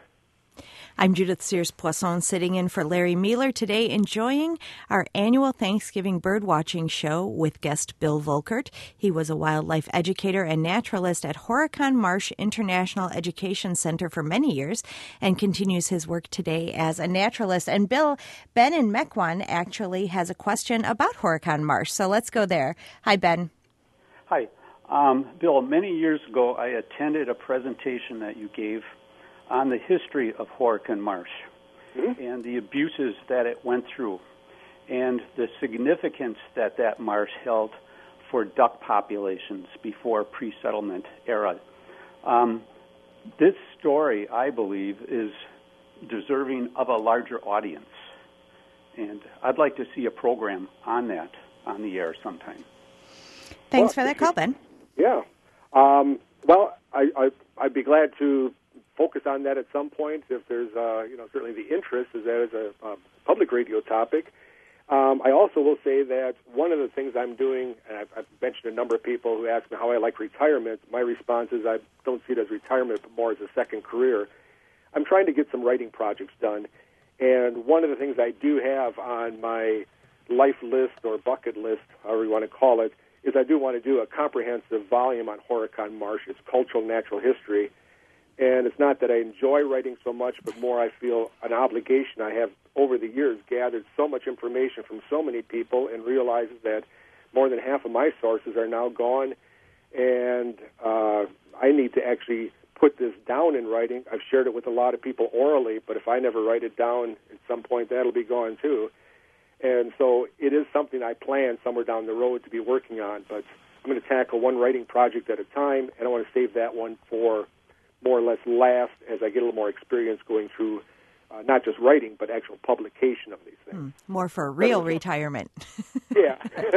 I'm Judith Sears-Poisson, sitting in for Larry Mueller today, enjoying our annual Thanksgiving birdwatching show with guest Bill Volkert. He was a wildlife educator and naturalist at Horicon Marsh International Education Center for many years and continues his work today as a naturalist. And Bill, Ben in Mequon actually has a question about Horicon Marsh, so let's go there. Hi, Ben. Hi. Um, Bill, many years ago I attended a presentation that you gave on the history of Horicon Marsh mm-hmm. and the abuses that it went through and the significance that that marsh held for duck populations before pre-settlement era. Um, this story, I believe, is deserving of a larger audience, and I'd like to see a program on that on the air sometime. Thanks well, for that call, Ben. Yeah. Um, well, I, I, I'd be glad to focus on that at some point if there's, uh, you know, certainly the interest, as that is a, a public radio topic. Um, I also will say that one of the things I'm doing, and I've, I've mentioned a number of people who ask me how I like retirement. My response is I don't see it as retirement, but more as a second career. I'm trying to get some writing projects done, and one of the things I do have on my life list or bucket list, however you want to call it, is I do want to do a comprehensive volume on Horicon Marsh, its cultural natural history. And it's not that I enjoy writing so much, but more I feel an obligation. I have, over the years, gathered so much information from so many people and realized that more than half of my sources are now gone, and uh, I need to actually put this down in writing. I've shared it with a lot of people orally, but if I never write it down, at some point that'll be gone too. And so it is something I plan somewhere down the road to be working on, but I'm going to tackle one writing project at a time, and I want to save that one for more or less last as I get a little more experience going through uh, not just writing, but actual publication of these things. Mm, more for real retirement. Yeah.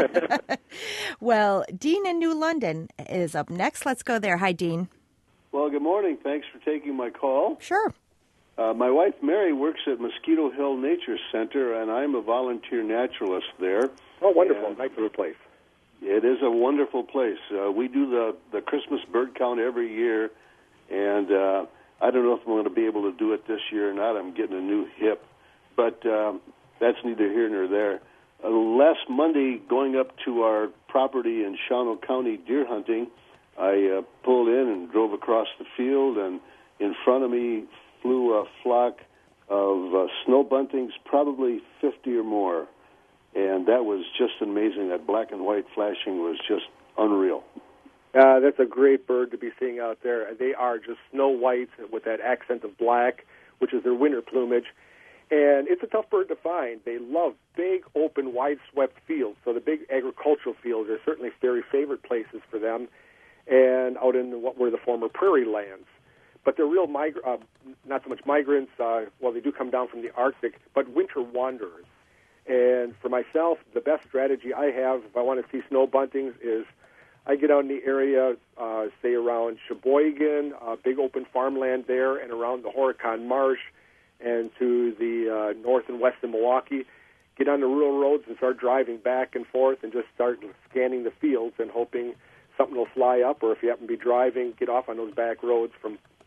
Well, Dean in New London is up next. Let's go there. Hi, Dean. Well, good morning. Thanks for taking my call. Sure. Uh, my wife, Mary, works at Mosquito Hill Nature Center, and I'm a volunteer naturalist there. Oh, wonderful. And nice little place. It is a wonderful place. Uh, we do the, the Christmas bird count every year, and uh, I don't know if I'm going to be able to do it this year or not. I'm getting a new hip, but um, that's neither here nor there. Uh, last Monday, going up to our property in Shawano County deer hunting, I uh, pulled in and drove across the field, and in front of me flew a flock of uh, snow buntings, probably fifty or more, and that was just amazing. That black and white flashing was just unreal. Uh, that's a great bird to be seeing out there. They are just snow white with that accent of black, which is their winter plumage. And it's a tough bird to find. They love big, open, wide-swept fields. So the big agricultural fields are certainly very favorite places for them, and out in what were the former prairie lands. But they're real, mig- uh, not so much migrants. Uh, well, they do come down from the Arctic, but winter wanderers. And for myself, the best strategy I have if I want to see snow buntings is I get out in the area, uh, say around Sheboygan, uh, big open farmland there, and around the Horicon Marsh, and to the uh, north and west of Milwaukee. Get on the rural roads and start driving back and forth and just start scanning the fields and hoping something will fly up, or if you happen to be driving, get off on those back roads from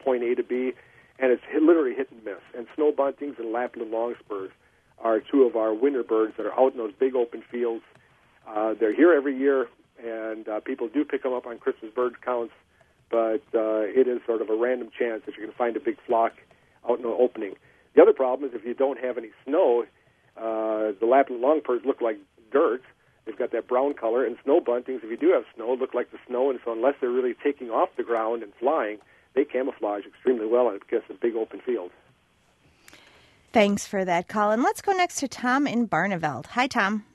point A to B, and it's hit, literally hit and miss. And snow buntings and Lapland longspurs are two of our winter birds that are out in those big open fields. Uh, they're here every year, and uh, people do pick them up on Christmas bird counts, but uh, it is sort of a random chance that you're going to find a big flock out in an opening. The other problem is if you don't have any snow, uh, the Lapland longspurs look like dirt. They've got that brown color, and snow buntings, if you do have snow, look like the snow, and so unless they're really taking off the ground and flying, they camouflage extremely well, and it gets a big open field. Thanks for that, Colin. Let's go next to Tom in Barneveld. Hi, Tom.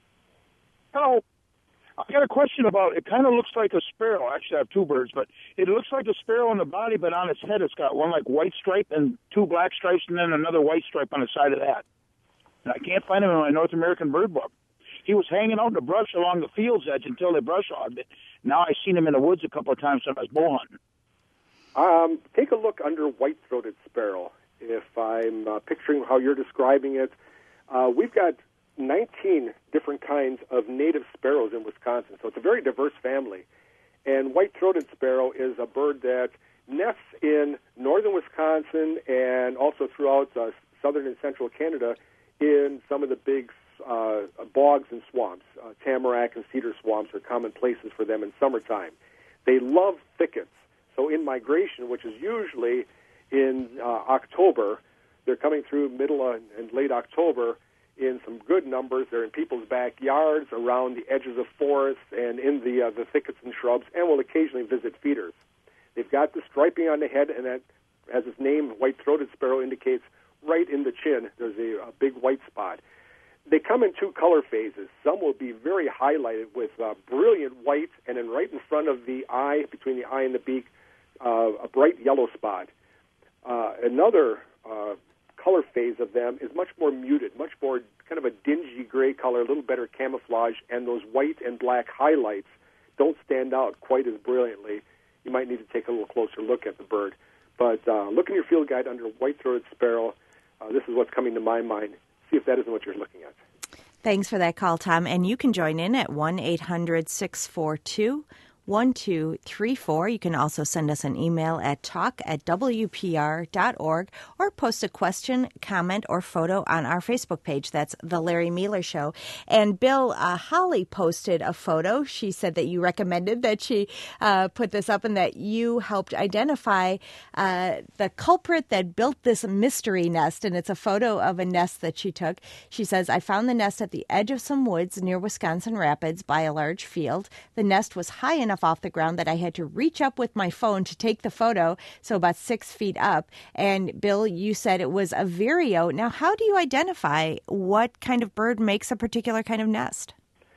Hello. I got a question about, it kind of looks like a sparrow. Actually, I have two birds, but it looks like a sparrow on the body, but on its head it's got one like white stripe and two black stripes and then another white stripe on the side of that. And I can't find him in my North American Bird Book. He was hanging out in the brush along the field's edge until they brush hogged it. Now I've seen him in the woods a couple of times when I was bow hunting. Um, take a look under white-throated sparrow. If I'm uh, picturing how you're describing it, uh, we've got nineteen different kinds of native sparrows in Wisconsin, so it's a very diverse family. And white-throated sparrow is a bird that nests in northern Wisconsin and also throughout uh, southern and central Canada in some of the big uh, bogs and swamps. Uh, tamarack and cedar swamps are common places for them in summertime. They love thickets. So in migration, which is usually in uh, October, they're coming through middle and, and late October in some good numbers. They're in people's backyards, around the edges of forests, and in the uh, the thickets and shrubs, and will occasionally visit feeders. They've got the striping on the head, and that, as its name, white-throated sparrow, indicates, right in the chin, there's a, a big white spot. They come in two color phases. Some will be very highlighted with uh, brilliant white, and then right in front of the eye, between the eye and the beak, uh, a bright yellow spot. Uh, another uh, color phase of them is much more muted, much more kind of a dingy gray color, a little better camouflage, and those white and black highlights don't stand out quite as brilliantly. You might need to take a little closer look at the bird. But uh, look in your field guide under white-throated sparrow. Uh, this is what's coming to my mind. See if that isn't what you're looking at. Thanks for that call, Tom. And you can join in at one eight hundred six four two one two three four. You can also send us an email at talk at w p r dot org or post a question, comment, or photo on our Facebook page. That's The Larry Mealer Show. And Bill, uh, Holly posted a photo. She said that you recommended that she uh, put this up and that you helped identify uh, the culprit that built this mystery nest. And it's a photo of a nest that she took. She says, I found the nest at the edge of some woods near Wisconsin Rapids by a large field. The nest was high enough off the ground that I had to reach up with my phone to take the photo, so about six feet up. And Bill, you said it was a vireo. Now, how do you identify what kind of bird makes a particular kind of nest?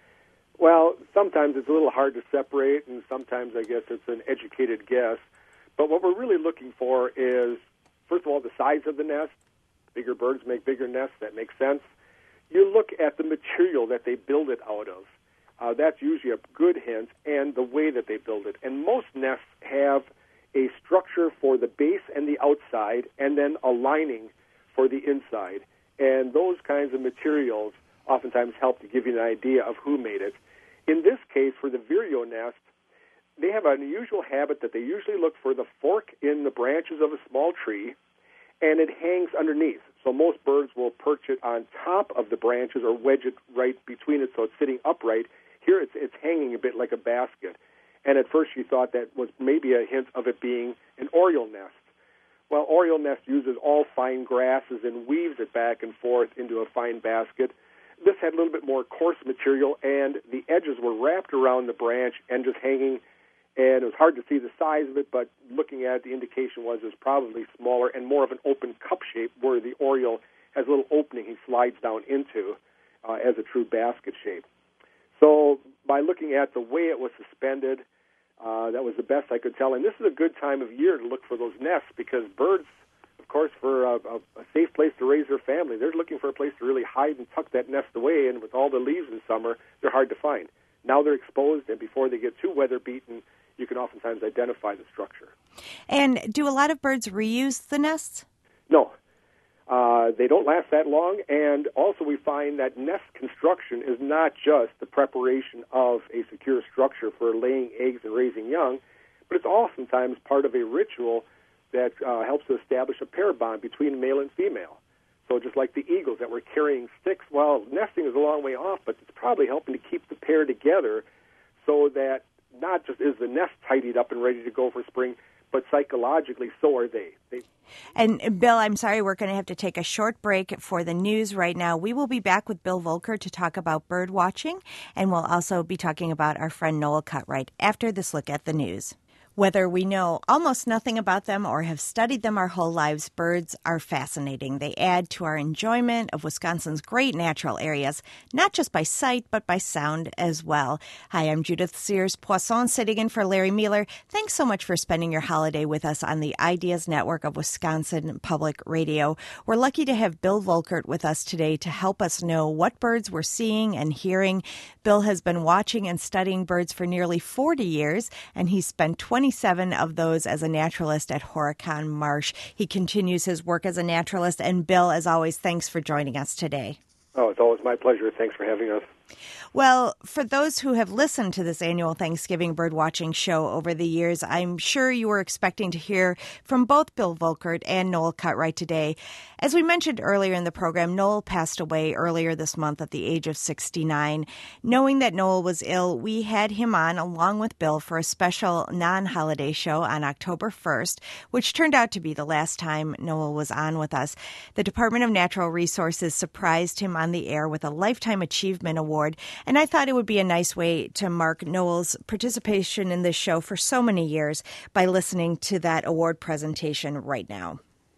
Well, sometimes it's a little hard to separate, and sometimes I guess it's an educated guess. But what we're really looking for is, first of all, the size of the nest. Bigger birds make bigger nests. That makes sense. You look at the material that they build it out of. Uh, that's usually a good hint, and the way that they build it. And most nests have a structure for the base and the outside, and then a lining for the inside. And those kinds of materials oftentimes help to give you an idea of who made it. In this case, for the vireo nest, they have an unusual habit that they usually look for the fork in the branches of a small tree, and it hangs underneath. So most birds will perch it on top of the branches or wedge it right between it so it's sitting upright. Here it's, it's hanging a bit like a basket. And at first you thought that was maybe a hint of it being an oriole nest. Well, oriole nest uses all fine grasses and weaves it back and forth into a fine basket. This had a little bit more coarse material, and the edges were wrapped around the branch and just hanging, and it was hard to see the size of it, but looking at it, the indication was it was probably smaller and more of an open cup shape where the oriole has a little opening he slides down into uh, as a true basket shape. So by looking at the way it was suspended, uh, that was the best I could tell. And this is a good time of year to look for those nests because birds, of course, for a, a, a safe place to raise their family, they're looking for a place to really hide and tuck that nest away, and with all the leaves in summer, they're hard to find. Now they're exposed, and before they get too weather-beaten, you can oftentimes identify the structure. And do a lot of birds reuse the nests? No. Uh, they don't last that long, and also we find that nest construction is not just the preparation of a secure structure for laying eggs and raising young, but it's oftentimes part of a ritual that uh, helps to establish a pair bond between male and female. So just like the eagles that were carrying sticks, well, nesting is a long way off, but it's probably helping to keep the pair together so that not just is the nest tidied up and ready to go for spring, but psychologically, so are they. they And, Bill, I'm sorry, we're going to have to take a short break for the news right now. We will be back with Bill Volker to talk about bird watching, and we'll also be talking about our friend Noel Cutright after this look at the news. Whether we know almost nothing about them or have studied them our whole lives, birds are fascinating. They add to our enjoyment of Wisconsin's great natural areas, not just by sight, but by sound as well. Hi, I'm Judith Sears-Poisson, sitting in for Larry Mueller. Thanks so much for spending your holiday with us on the Ideas Network of Wisconsin Public Radio. We're lucky to have Bill Volkert with us today to help us know what birds we're seeing and hearing. Bill has been watching and studying birds for nearly forty years, and he's spent twenty-seven of those as a naturalist at Horicon Marsh. He continues his work as a naturalist. And Bill, as always, thanks for joining us today. Oh, it's always my pleasure. Thanks for having us. Well, for those who have listened to this annual Thanksgiving birdwatching show over the years, I'm sure you were expecting to hear from both Bill Volkert and Noel Cutright today. As we mentioned earlier in the program, Noel passed away earlier this month at the age of sixty-nine. Knowing that Noel was ill, we had him on along with Bill for a special non-holiday show on October first, which turned out to be the last time Noel was on with us. The Department of Natural Resources surprised him on the air with a Lifetime Achievement Award, and I thought it would be a nice way to mark Noel's participation in this show for so many years by listening to that award presentation right now.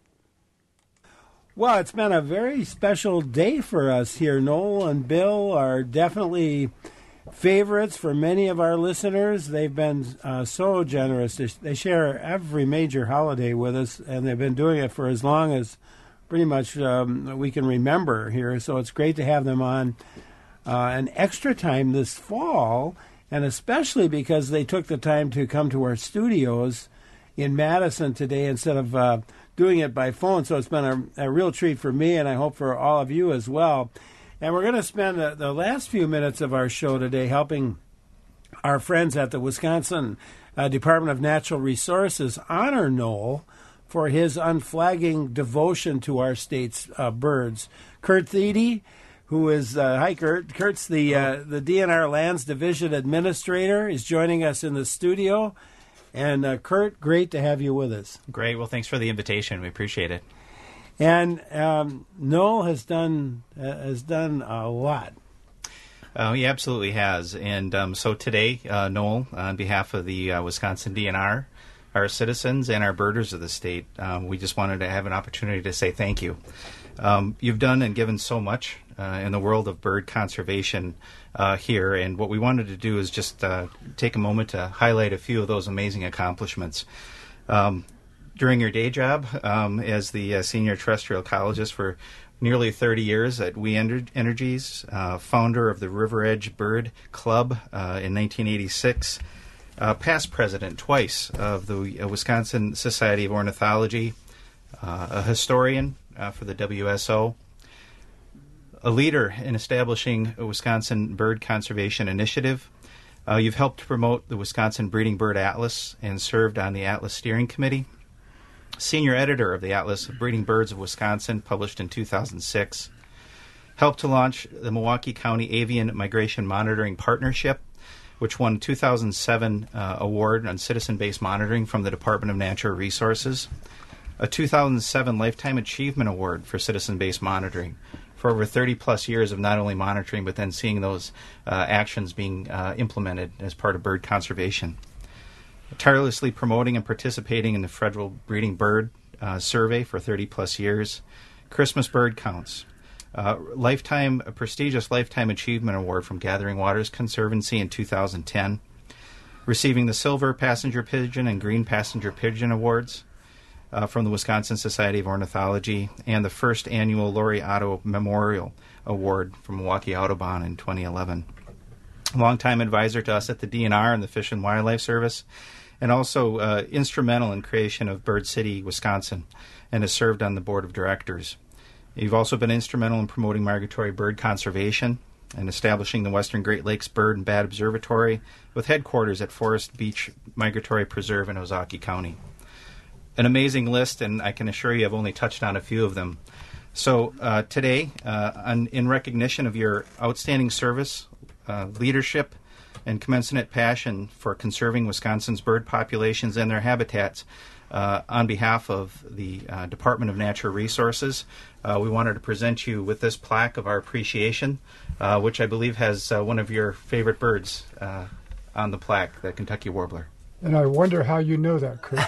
Well, it's been a very special day for us here. Noel and Bill are definitely favorites for many of our listeners. They've been uh, so generous. They share every major holiday with us, and they've been doing it for as long as pretty much um, we can remember here. So it's great to have them on uh, an extra time this fall, and especially because they took the time to come to our studios in Madison today instead of uh, doing it by phone. So it's been a, a real treat for me, and I hope for all of you as well. And we're going to spend the, the last few minutes of our show today helping our friends at the Wisconsin uh, Department of Natural Resources honor Noel for his unflagging devotion to our state's uh, birds. Kurt Thiede, who is, uh, hi Kurt, Kurt's the, uh, the D N R Lands Division Administrator, is joining us in the studio. And uh, Kurt, great to have you with us. Great. Well, thanks for the invitation. We appreciate it. And um, Noel has done uh, has done a lot. Uh, he absolutely has. And um, so today, uh, Noel, on behalf of the uh, Wisconsin D N R, our citizens, and our birders of the state, um, we just wanted to have an opportunity to say thank you. Um, you've done and given so much uh, in the world of bird conservation uh, here, and what we wanted to do is just uh, take a moment to highlight a few of those amazing accomplishments. Um, during your day job um, as the uh, senior terrestrial ecologist for nearly thirty years at We Energies, uh, founder of the River Edge Bird Club uh, in nineteen eighty-six, uh, past president twice of the uh, Wisconsin Society of Ornithology, uh, a historian uh, for the W S O, a leader in establishing a Wisconsin Bird Conservation Initiative. Uh, you've helped promote the Wisconsin Breeding Bird Atlas and served on the Atlas Steering Committee. Senior editor of the Atlas of Breeding Birds of Wisconsin, published in two thousand six. Helped to launch the Milwaukee County Avian Migration Monitoring Partnership, which won a two thousand seven uh, award on citizen-based monitoring from the Department of Natural Resources. A two thousand seven Lifetime Achievement Award for citizen-based monitoring for over thirty plus years of not only monitoring, but then seeing those uh, actions being uh, implemented as part of bird conservation. Tirelessly promoting and participating in the Federal Breeding Bird uh, Survey for thirty plus years. Christmas bird counts. Uh, lifetime, a prestigious Lifetime Achievement Award from Gathering Waters Conservancy in two thousand ten. Receiving the Silver Passenger Pigeon and Green Passenger Pigeon Awards uh, from the Wisconsin Society of Ornithology, and the first annual Lori Otto Memorial Award from Milwaukee Audubon in twenty eleven. Longtime advisor to us at the D N R and the Fish and Wildlife Service, and also uh, instrumental in creation of Bird City, Wisconsin, and has served on the board of directors. You've also been instrumental in promoting migratory bird conservation and establishing the Western Great Lakes Bird and Bat Observatory with headquarters at Forest Beach Migratory Preserve in Ozaukee County. an amazing list, and I can assure you I've only touched on a few of them. So uh, today, uh, on, in recognition of your outstanding service, uh, leadership, and commensurate passion for conserving Wisconsin's bird populations and their habitats, uh, on behalf of the uh, Department of Natural Resources, uh, we wanted to present you with this plaque of our appreciation, uh, which I believe has uh, one of your favorite birds uh, on the plaque, the Kentucky warbler. And I wonder how you know that, Kurt.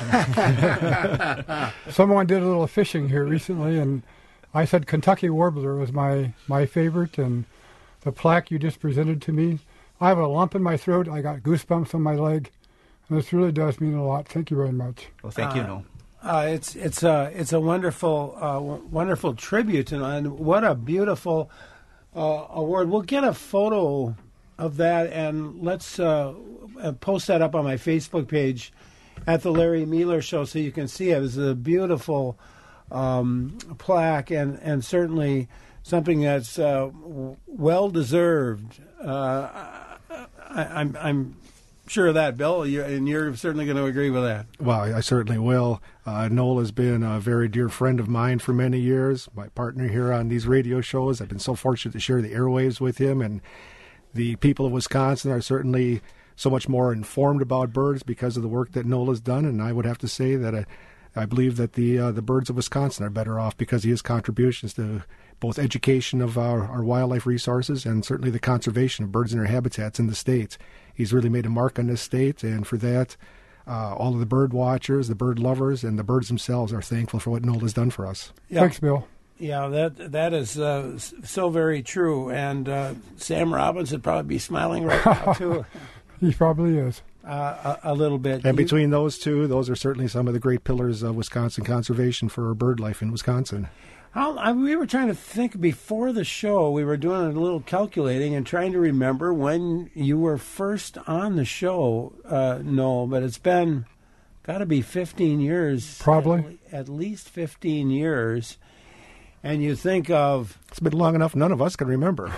Someone did a little fishing here recently, and I said Kentucky warbler was my, my favorite, and the plaque you just presented to me, I have a lump in my throat, I got goosebumps on my leg, and this really does mean a lot. Thank you very much. Well, thank you, Noel. Uh, uh, it's it's a it's a wonderful uh, w- wonderful tribute, and, and what a beautiful uh, award. We'll get a photo of that, and let's uh, post that up on my Facebook page at the Larry Mealer Show, so you can see it. It's a beautiful Um, plaque, and, and certainly something that's uh, well deserved. Uh, I, I'm I'm sure of that, Bill, you, and you're certainly going to agree with that. Well, I, I certainly will. Uh, Noel has been a very dear friend of mine for many years. My partner here on these radio shows. I've been so fortunate to share the airwaves with him, and the people of Wisconsin are certainly so much more informed about birds because of the work that Noel has done. And I would have to say that a I believe that the uh, the birds of Wisconsin are better off because of his contributions to both education of our, our wildlife resources and certainly the conservation of birds and their habitats in the state. He's really made a mark on this state, and for that, uh, all of the bird watchers, the bird lovers, and the birds themselves are thankful for what Noel has done for us. Yeah. Thanks, Bill. Yeah, that that is uh, so very true, and uh, Sam Robbins would probably be smiling right now, too. He probably is. Uh, a, a little bit. And between those two, those are certainly some of the great pillars of Wisconsin conservation for bird life in Wisconsin. How, I, we were trying to think before the show, we were doing a little calculating and trying to remember when you were first on the show, uh, Noel, but it's been, got to be fifteen years. Probably. At, at least fifteen years. And you think of... It's been long enough, none of us can remember.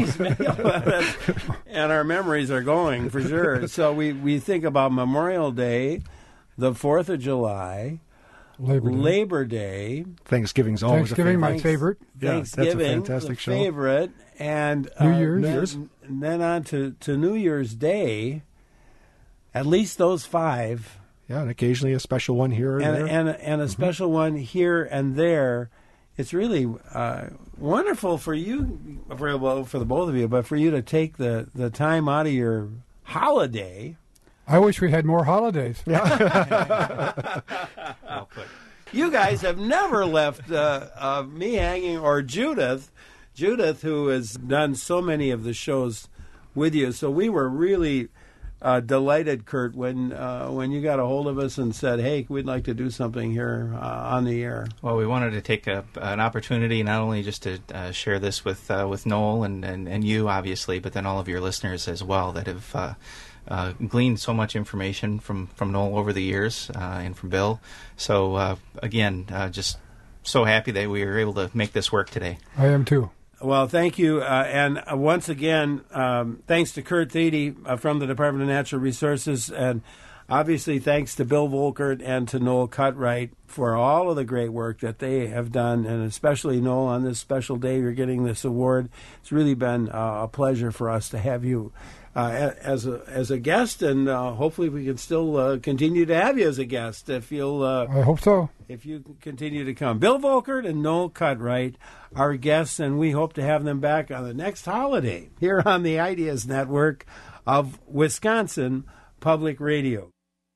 And our memories are going, for sure. So we, we think about Memorial Day, the fourth of July, Labor Day. Labor Day. Thanksgiving's always Thanksgiving, a favorite. my favorite. Yeah, Thanksgiving, that's a fantastic the show. favorite. And New uh, Year's. Then, and then on to, to New Year's Day, at least those five. Yeah, and occasionally a special one here or and, there. And, and a special mm-hmm. one here and there. It's really uh, wonderful for you, for, well, for the both of you, but for you to take the, the time out of your holiday. I wish we had more holidays. Yeah. Well put. You guys have never left uh, uh, me hanging, or Judith, Judith, who has done so many of the shows with you. So we were really uh, delighted, Kurt, when uh, when you got a hold of us and said, "Hey, we'd like to do something here uh, on the air." Well, we wanted to take a, an opportunity not only just to uh, share this with uh, with Noel and, and, and you, obviously, but then all of your listeners as well that have uh, uh, gleaned so much information from, from Noel over the years uh, and from Bill. So, uh, again, uh, just so happy that we were able to make this work today. I am too. Well, thank you. Uh, and uh, once again, um, thanks to Kurt Thiede uh, from the Department of Natural Resources, and obviously thanks to Bill Volkert and to Noel Cutright for all of the great work that they have done, and especially Noel on this special day you're getting this award. It's really been uh, a pleasure for us to have you uh, as a as a guest, and uh, hopefully we can still uh, continue to have you as a guest if you'll. Uh, I hope so. If you continue to come. Bill Volkert and Noel Cutright, our guests, and we hope to have them back on the next holiday here on the Ideas Network of Wisconsin Public Radio.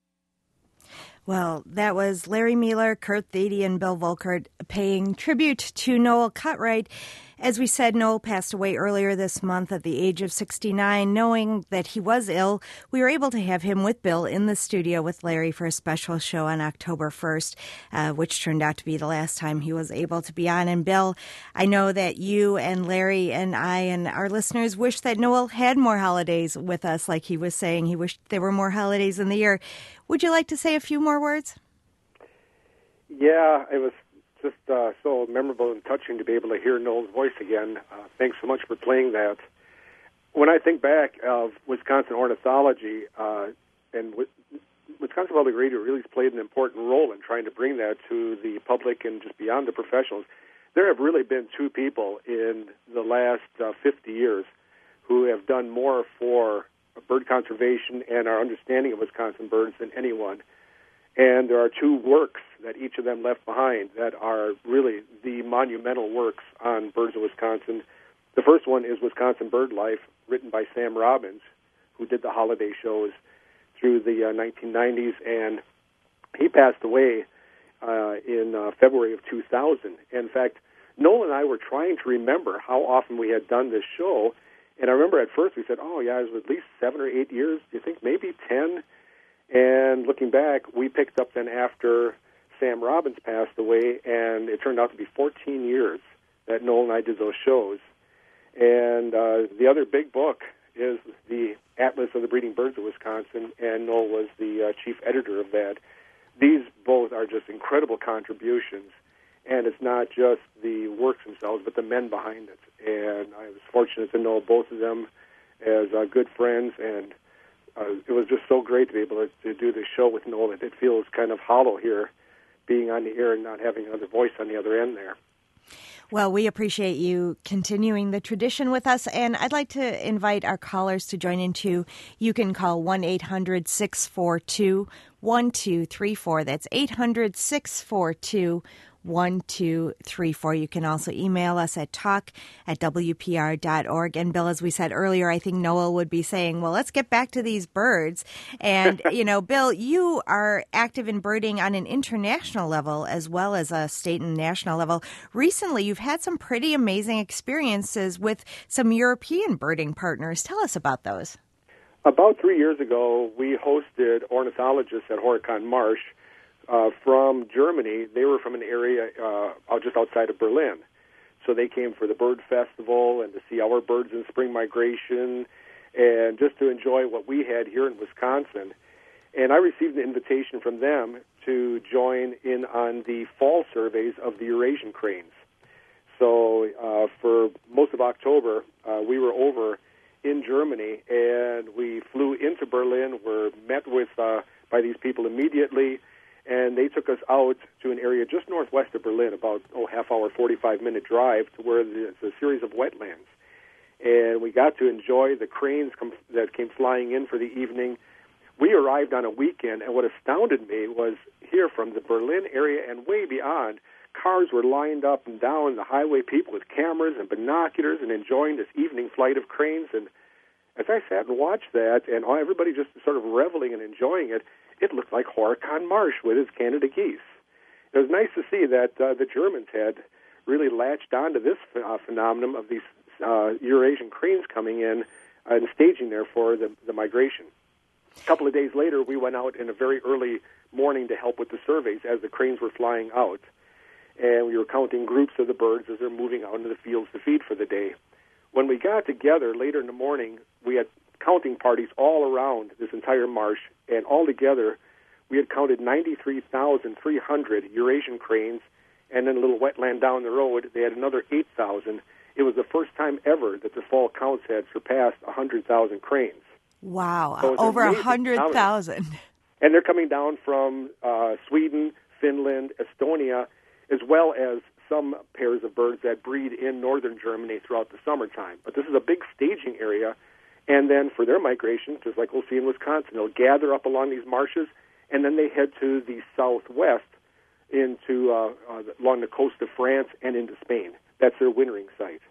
Well, that was Larry Mealer, Kurt Thiede, and Bill Volkert paying tribute to Noel Cutright. As we said, Noel passed away earlier this month at the age of sixty-nine. Knowing that he was ill, we were able to have him with Bill in the studio with Larry for a special show on October first, uh, which turned out to be the last time he was able to be on. And Bill, I know that you and Larry and I and our listeners wish that Noel had more holidays with us, like he was saying. He wished there were more holidays in the year. Would you like to say a few more words? Yeah, it was just uh, so memorable and touching to be able to hear Noel's voice again. Uh, thanks so much for playing that. When I think back of Wisconsin ornithology uh, and w- Wisconsin Public Radio really has played an important role in trying to bring that to the public and just beyond the professionals. There have really been two people in the last uh, fifty years who have done more for bird conservation and our understanding of Wisconsin birds than anyone. And there are two works that each of them left behind that are really the monumental works on birds of Wisconsin. The first one is Wisconsin Bird Life, written by Sam Robbins, who did the holiday shows through the uh, nineteen nineties, and he passed away uh, in uh, February of two thousand. In fact, Noel and I were trying to remember how often we had done this show, and I remember at first we said, oh, yeah, it was at least seven or eight years. Do you think maybe ten? And looking back, we picked up then after Sam Robbins passed away, and it turned out to be fourteen years that Noel and I did those shows. And uh, the other big book is the Atlas of the Breeding Birds of Wisconsin, and Noel was the uh, chief editor of that. These both are just incredible contributions, and it's not just the works themselves, but the men behind it. And I was fortunate to know both of them as uh, good friends, and uh, it was just so great to be able to, to do this show with Noel. It feels kind of hollow here, being on the air and not having another voice on the other end there. Well, we appreciate you continuing the tradition with us, and I'd like to invite our callers to join in too. You can call one eight hundred six four two one two three four. That's eight hundred six four two one two three four. You can also email us at talk at w p r dot org. And Bill, as we said earlier, I think Noel would be saying, well, let's get back to these birds. And, you know, Bill, you are active in birding on an international level as well as a state and national level. Recently, you've had some pretty amazing experiences with some European birding partners. Tell us about those. About three years ago, we hosted ornithologists at Horicon Marsh Uh, from Germany. They were from an area uh, just outside of Berlin. So they came for the bird festival and to see our birds in spring migration and just to enjoy what we had here in Wisconsin. And I received an invitation from them to join in on the fall surveys of the Eurasian cranes. So uh, for most of October, uh, we were over in Germany, and we flew into Berlin, were met with uh, by these people immediately, and they took us out to an area just northwest of Berlin, about oh half hour, forty-five minute drive to where there's a series of wetlands. And we got to enjoy the cranes com- that came flying in for the evening. We arrived on a weekend, and what astounded me was here from the Berlin area and way beyond, cars were lined up and down the highway, people with cameras and binoculars and enjoying this evening flight of cranes. And as I sat and watched that, and everybody just sort of reveling and enjoying it, it looked like Horicon Marsh with its Canada geese. It was nice to see that uh, the Germans had really latched onto this uh, phenomenon of these uh, Eurasian cranes coming in uh, and staging there for the, the migration. A couple of days later, we went out in a very early morning to help with the surveys as the cranes were flying out. And we were counting groups of the birds as they're moving out into the fields to feed for the day. When we got together later in the morning, we had counting parties all around this entire marsh, and altogether we had counted ninety-three thousand three hundred Eurasian cranes, and then a little wetland down the road, they had another eight thousand. It was the first time ever that the fall counts had surpassed one hundred thousand cranes. Wow, so over one hundred thousand. And they're coming down from uh, Sweden, Finland, Estonia, as well as some pairs of birds that breed in northern Germany throughout the summertime. But this is a big staging area. And then for their migration, just like we'll see in Wisconsin, they'll gather up along these marshes, and then they head to the southwest into uh, uh, along the coast of France and into Spain. That's their wintering site.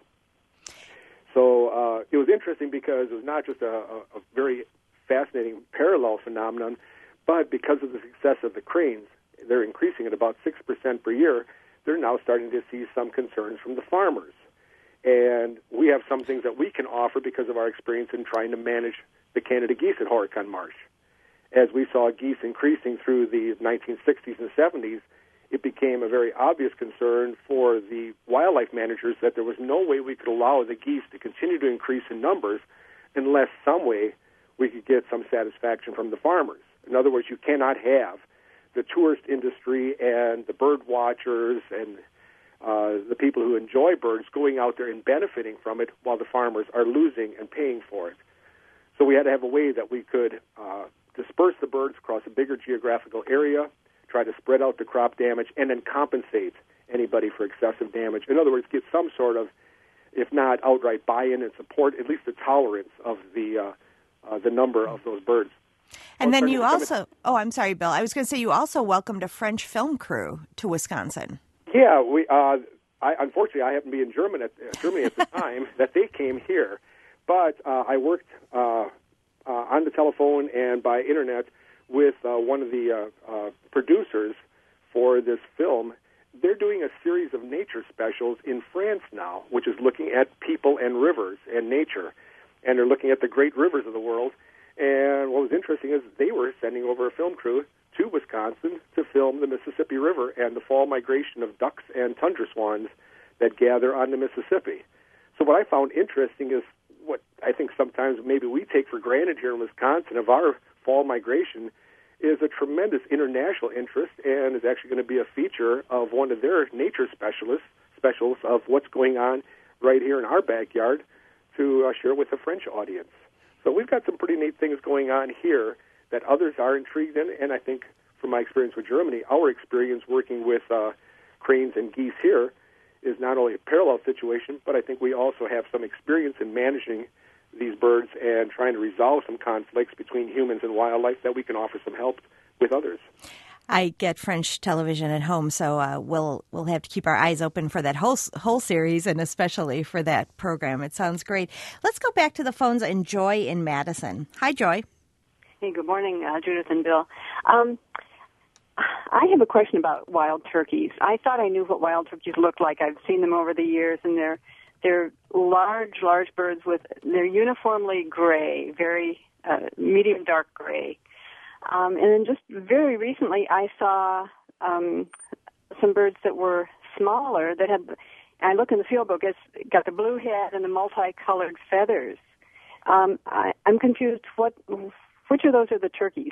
So uh, it was interesting because it was not just a, a, a very fascinating parallel phenomenon, but because of the success of the cranes, they're increasing at about six percent per year, they're now starting to see some concerns from the farmers. And we have some things that we can offer because of our experience in trying to manage the Canada geese at Horicon Marsh. As we saw geese increasing through the nineteen sixties and seventies, it became a very obvious concern for the wildlife managers that there was no way we could allow the geese to continue to increase in numbers unless some way we could get some satisfaction from the farmers. In other words, you cannot have the tourist industry and the bird watchers and Uh, the people who enjoy birds going out there and benefiting from it while the farmers are losing and paying for it. So we had to have a way that we could uh, disperse the birds across a bigger geographical area, try to spread out the crop damage, and then compensate anybody for excessive damage. In other words, get some sort of, if not outright buy-in and support, at least a tolerance of the uh, uh, the number of those birds. And well, then you also, oh, I'm sorry, Bill. I was going to say you also welcomed a French film crew to Wisconsin. Yeah, we. Uh, I, unfortunately, I happened to be in Germany at, uh, Germany at the time that they came here, but uh, I worked uh, uh, on the telephone and by internet with uh, one of the uh, uh, producers for this film. They're doing a series of nature specials in France now, which is looking at people and rivers and nature, and they're looking at the great rivers of the world. And what was interesting is they were sending over a film crew to Wisconsin to film the Mississippi River and the fall migration of ducks and tundra swans that gather on the Mississippi. So what I found interesting is what I think sometimes maybe we take for granted here in Wisconsin of our fall migration is a tremendous international interest and is actually going to be a feature of one of their nature specialists, specials of what's going on right here in our backyard to uh, share with the French audience. So we've got some pretty neat things going on here that others are intrigued in, and I think from my experience with Germany, our experience working with uh, cranes and geese here is not only a parallel situation, but I think we also have some experience in managing these birds and trying to resolve some conflicts between humans and wildlife that we can offer some help with others. I get French television at home, so uh, we'll we'll have to keep our eyes open for that whole whole series, and especially for that program. It sounds great. Let's go back to the phones and Joy in Madison. Hi, Joy. Hey, good morning, uh, Judith and Bill. Um, I have a question about wild turkeys. I thought I knew what wild turkeys looked like. I've seen them over the years, and they're they're large, large birds with they're uniformly gray, very uh, medium dark gray. Um, and then just very recently, I saw um, some birds that were smaller that had. I look in the field book; it's got the blue head and the multicolored feathers. Um, I, I'm confused. What? Which of those are the turkeys?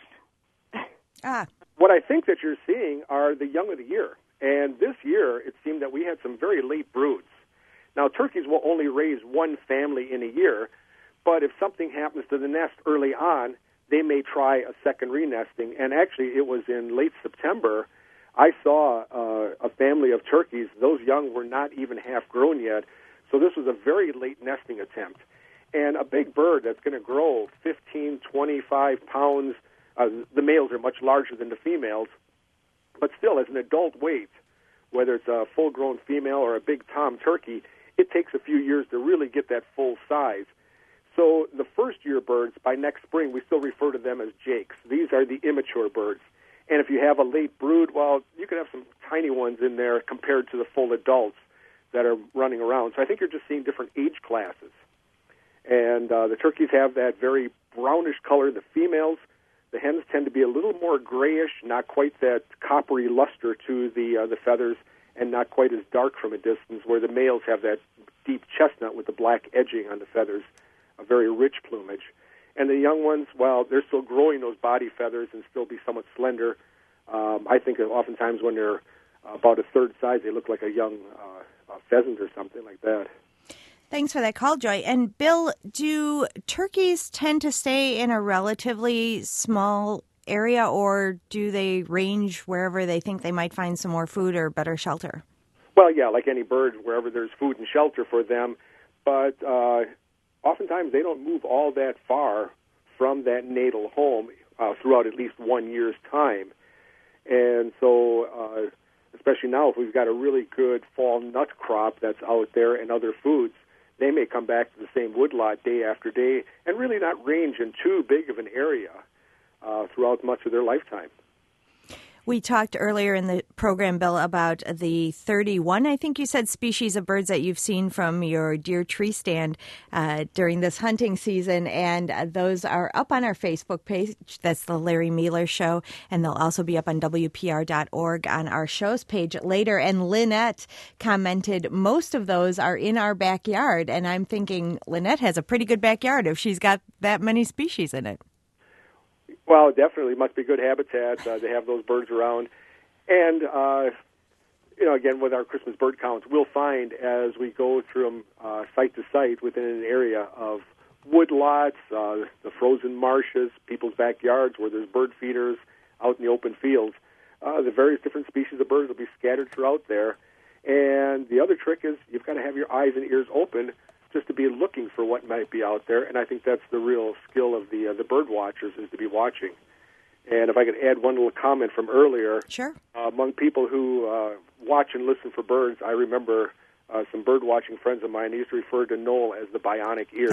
Ah. What I think that you're seeing are the young of the year. And this year, it seemed that we had some very late broods. Now, turkeys will only raise one family in a year, but if something happens to the nest early on, they may try a second re-nesting. And actually, it was in late September, I saw uh, a family of turkeys. Those young were not even half grown yet. So this was a very late nesting attempt. And a big bird that's going to grow fifteen, twenty-five pounds, uh, the males are much larger than the females, but still, as an adult weight, whether it's a full-grown female or a big tom turkey, it takes a few years to really get that full size. So the first-year birds, by next spring, we still refer to them as jakes. These are the immature birds. And if you have a late brood, well, you could have some tiny ones in there compared to the full adults that are running around. So I think you're just seeing different age classes. And uh, the turkeys have that very brownish color, the females. The hens tend to be a little more grayish, not quite that coppery luster to the uh, the feathers, and not quite as dark from a distance, where the males have that deep chestnut with the black edging on the feathers, a very rich plumage. And the young ones, well, they're still growing those body feathers and still be somewhat slender. Um, I think that oftentimes when they're about a third size, they look like a young uh, a pheasant or something like that. Thanks for that call, Joy. And Bill, do turkeys tend to stay in a relatively small area, or do they range wherever they think they might find some more food or better shelter? Well, yeah, like any bird, wherever there's food and shelter for them. But uh, oftentimes they don't move all that far from that natal home uh, throughout at least one year's time. And so, uh, especially now, if we've got a really good fall nut crop that's out there and other foods, they may come back to the same woodlot day after day and really not range in too big of an area uh, throughout much of their lifetime. We talked earlier in the program, Bill, about the thirty-one, I think you said, species of birds that you've seen from your deer tree stand uh, during this hunting season, and uh, those are up on our Facebook page. That's the Larry Mealer Show, and they'll also be up on W P R dot org on our show's page later. And Lynette commented, most of those are in our backyard, and I'm thinking Lynette has a pretty good backyard if she's got that many species in it. Well, definitely must be good habitat uh, to have those birds around. And, uh, you know, again, with our Christmas bird counts, we'll find as we go through them uh, site to site within an area of woodlots, uh, the frozen marshes, people's backyards where there's bird feeders out in the open fields. Uh, the various different species of birds will be scattered throughout there. And the other trick is you've got to have your eyes and ears open just to be looking for what might be out there. And I think that's the real skill of the uh, the bird watchers, is to be watching. And if I could add one little comment from earlier, sure. Uh, among people who uh, watch and listen for birds, I remember uh, some bird-watching friends of mine used to refer to Noel as the bionic ear.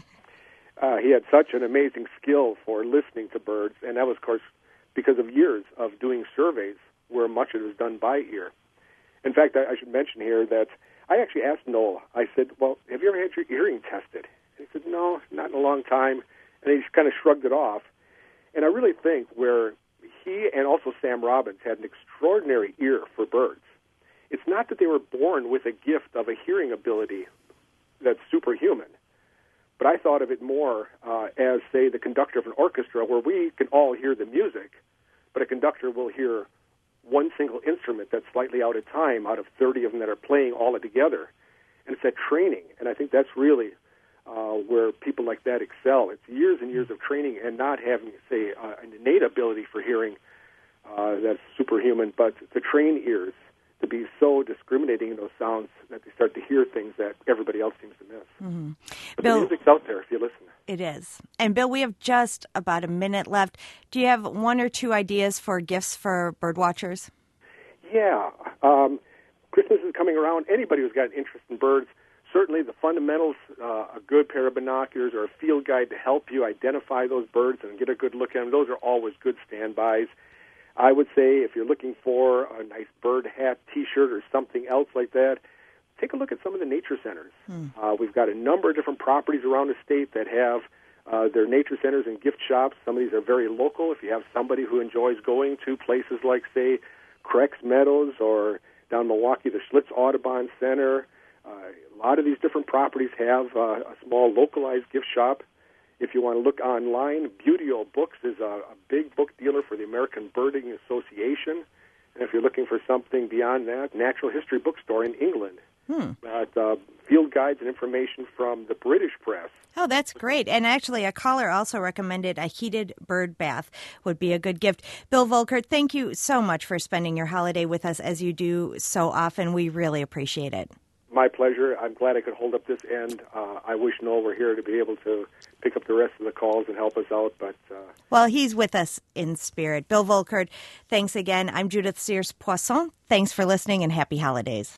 uh, he had such an amazing skill for listening to birds, and that was, of course, because of years of doing surveys where much of it was done by ear. In fact, I, I should mention here that I actually asked Noel, I said, well, have you ever had your hearing tested? And he said, no, not in a long time. And he just kind of shrugged it off. And I really think where he and also Sam Robbins had an extraordinary ear for birds, it's not that they were born with a gift of a hearing ability that's superhuman, but I thought of it more uh, as, say, the conductor of an orchestra, where we can all hear the music, but a conductor will hear one single instrument that's slightly out of time out of thirty of them that are playing all together. And it's that training, and I think that's really Uh, where people like that excel. It's years and years of training and not having, say, uh, an innate ability for hearing uh, that's superhuman, but to train ears to be so discriminating in those sounds that they start to hear things that everybody else seems to miss. Mm-hmm. But Bill, the music's out there if you listen. It is. And Bill, we have just about a minute left. Do you have one or two ideas for gifts for bird watchers? Yeah. Um, Christmas is coming around. Anybody who's got an interest in birds, certainly the fundamentals, uh, a good pair of binoculars or a field guide to help you identify those birds and get a good look at them, those are always good standbys. I would say if you're looking for a nice bird hat, T-shirt, or something else like that, take a look at some of the nature centers. Hmm. Uh, we've got a number of different properties around the state that have uh, their nature centers and gift shops. Some of these are very local. If you have somebody who enjoys going to places like, say, Crex Meadows or down Milwaukee, the Schlitz Audubon Center, Uh, a lot of these different properties have uh, a small localized gift shop. If you want to look online, Buteo Books is a, a big book dealer for the American Birding Association. And if you're looking for something beyond that, Natural History Bookstore in England. Hmm. But, uh, field guides and information from the British press. Oh, that's great. And actually, a caller also recommended a heated bird bath would be a good gift. Bill Volkert, thank you so much for spending your holiday with us as you do so often. We really appreciate it. My pleasure. I'm glad I could hold up this end. Uh, I wish Noel were here to be able to pick up the rest of the calls and help us out. But uh... Well, he's with us in spirit. Bill Volkert, thanks again. I'm Judith Sears Poisson. Thanks for listening and happy holidays.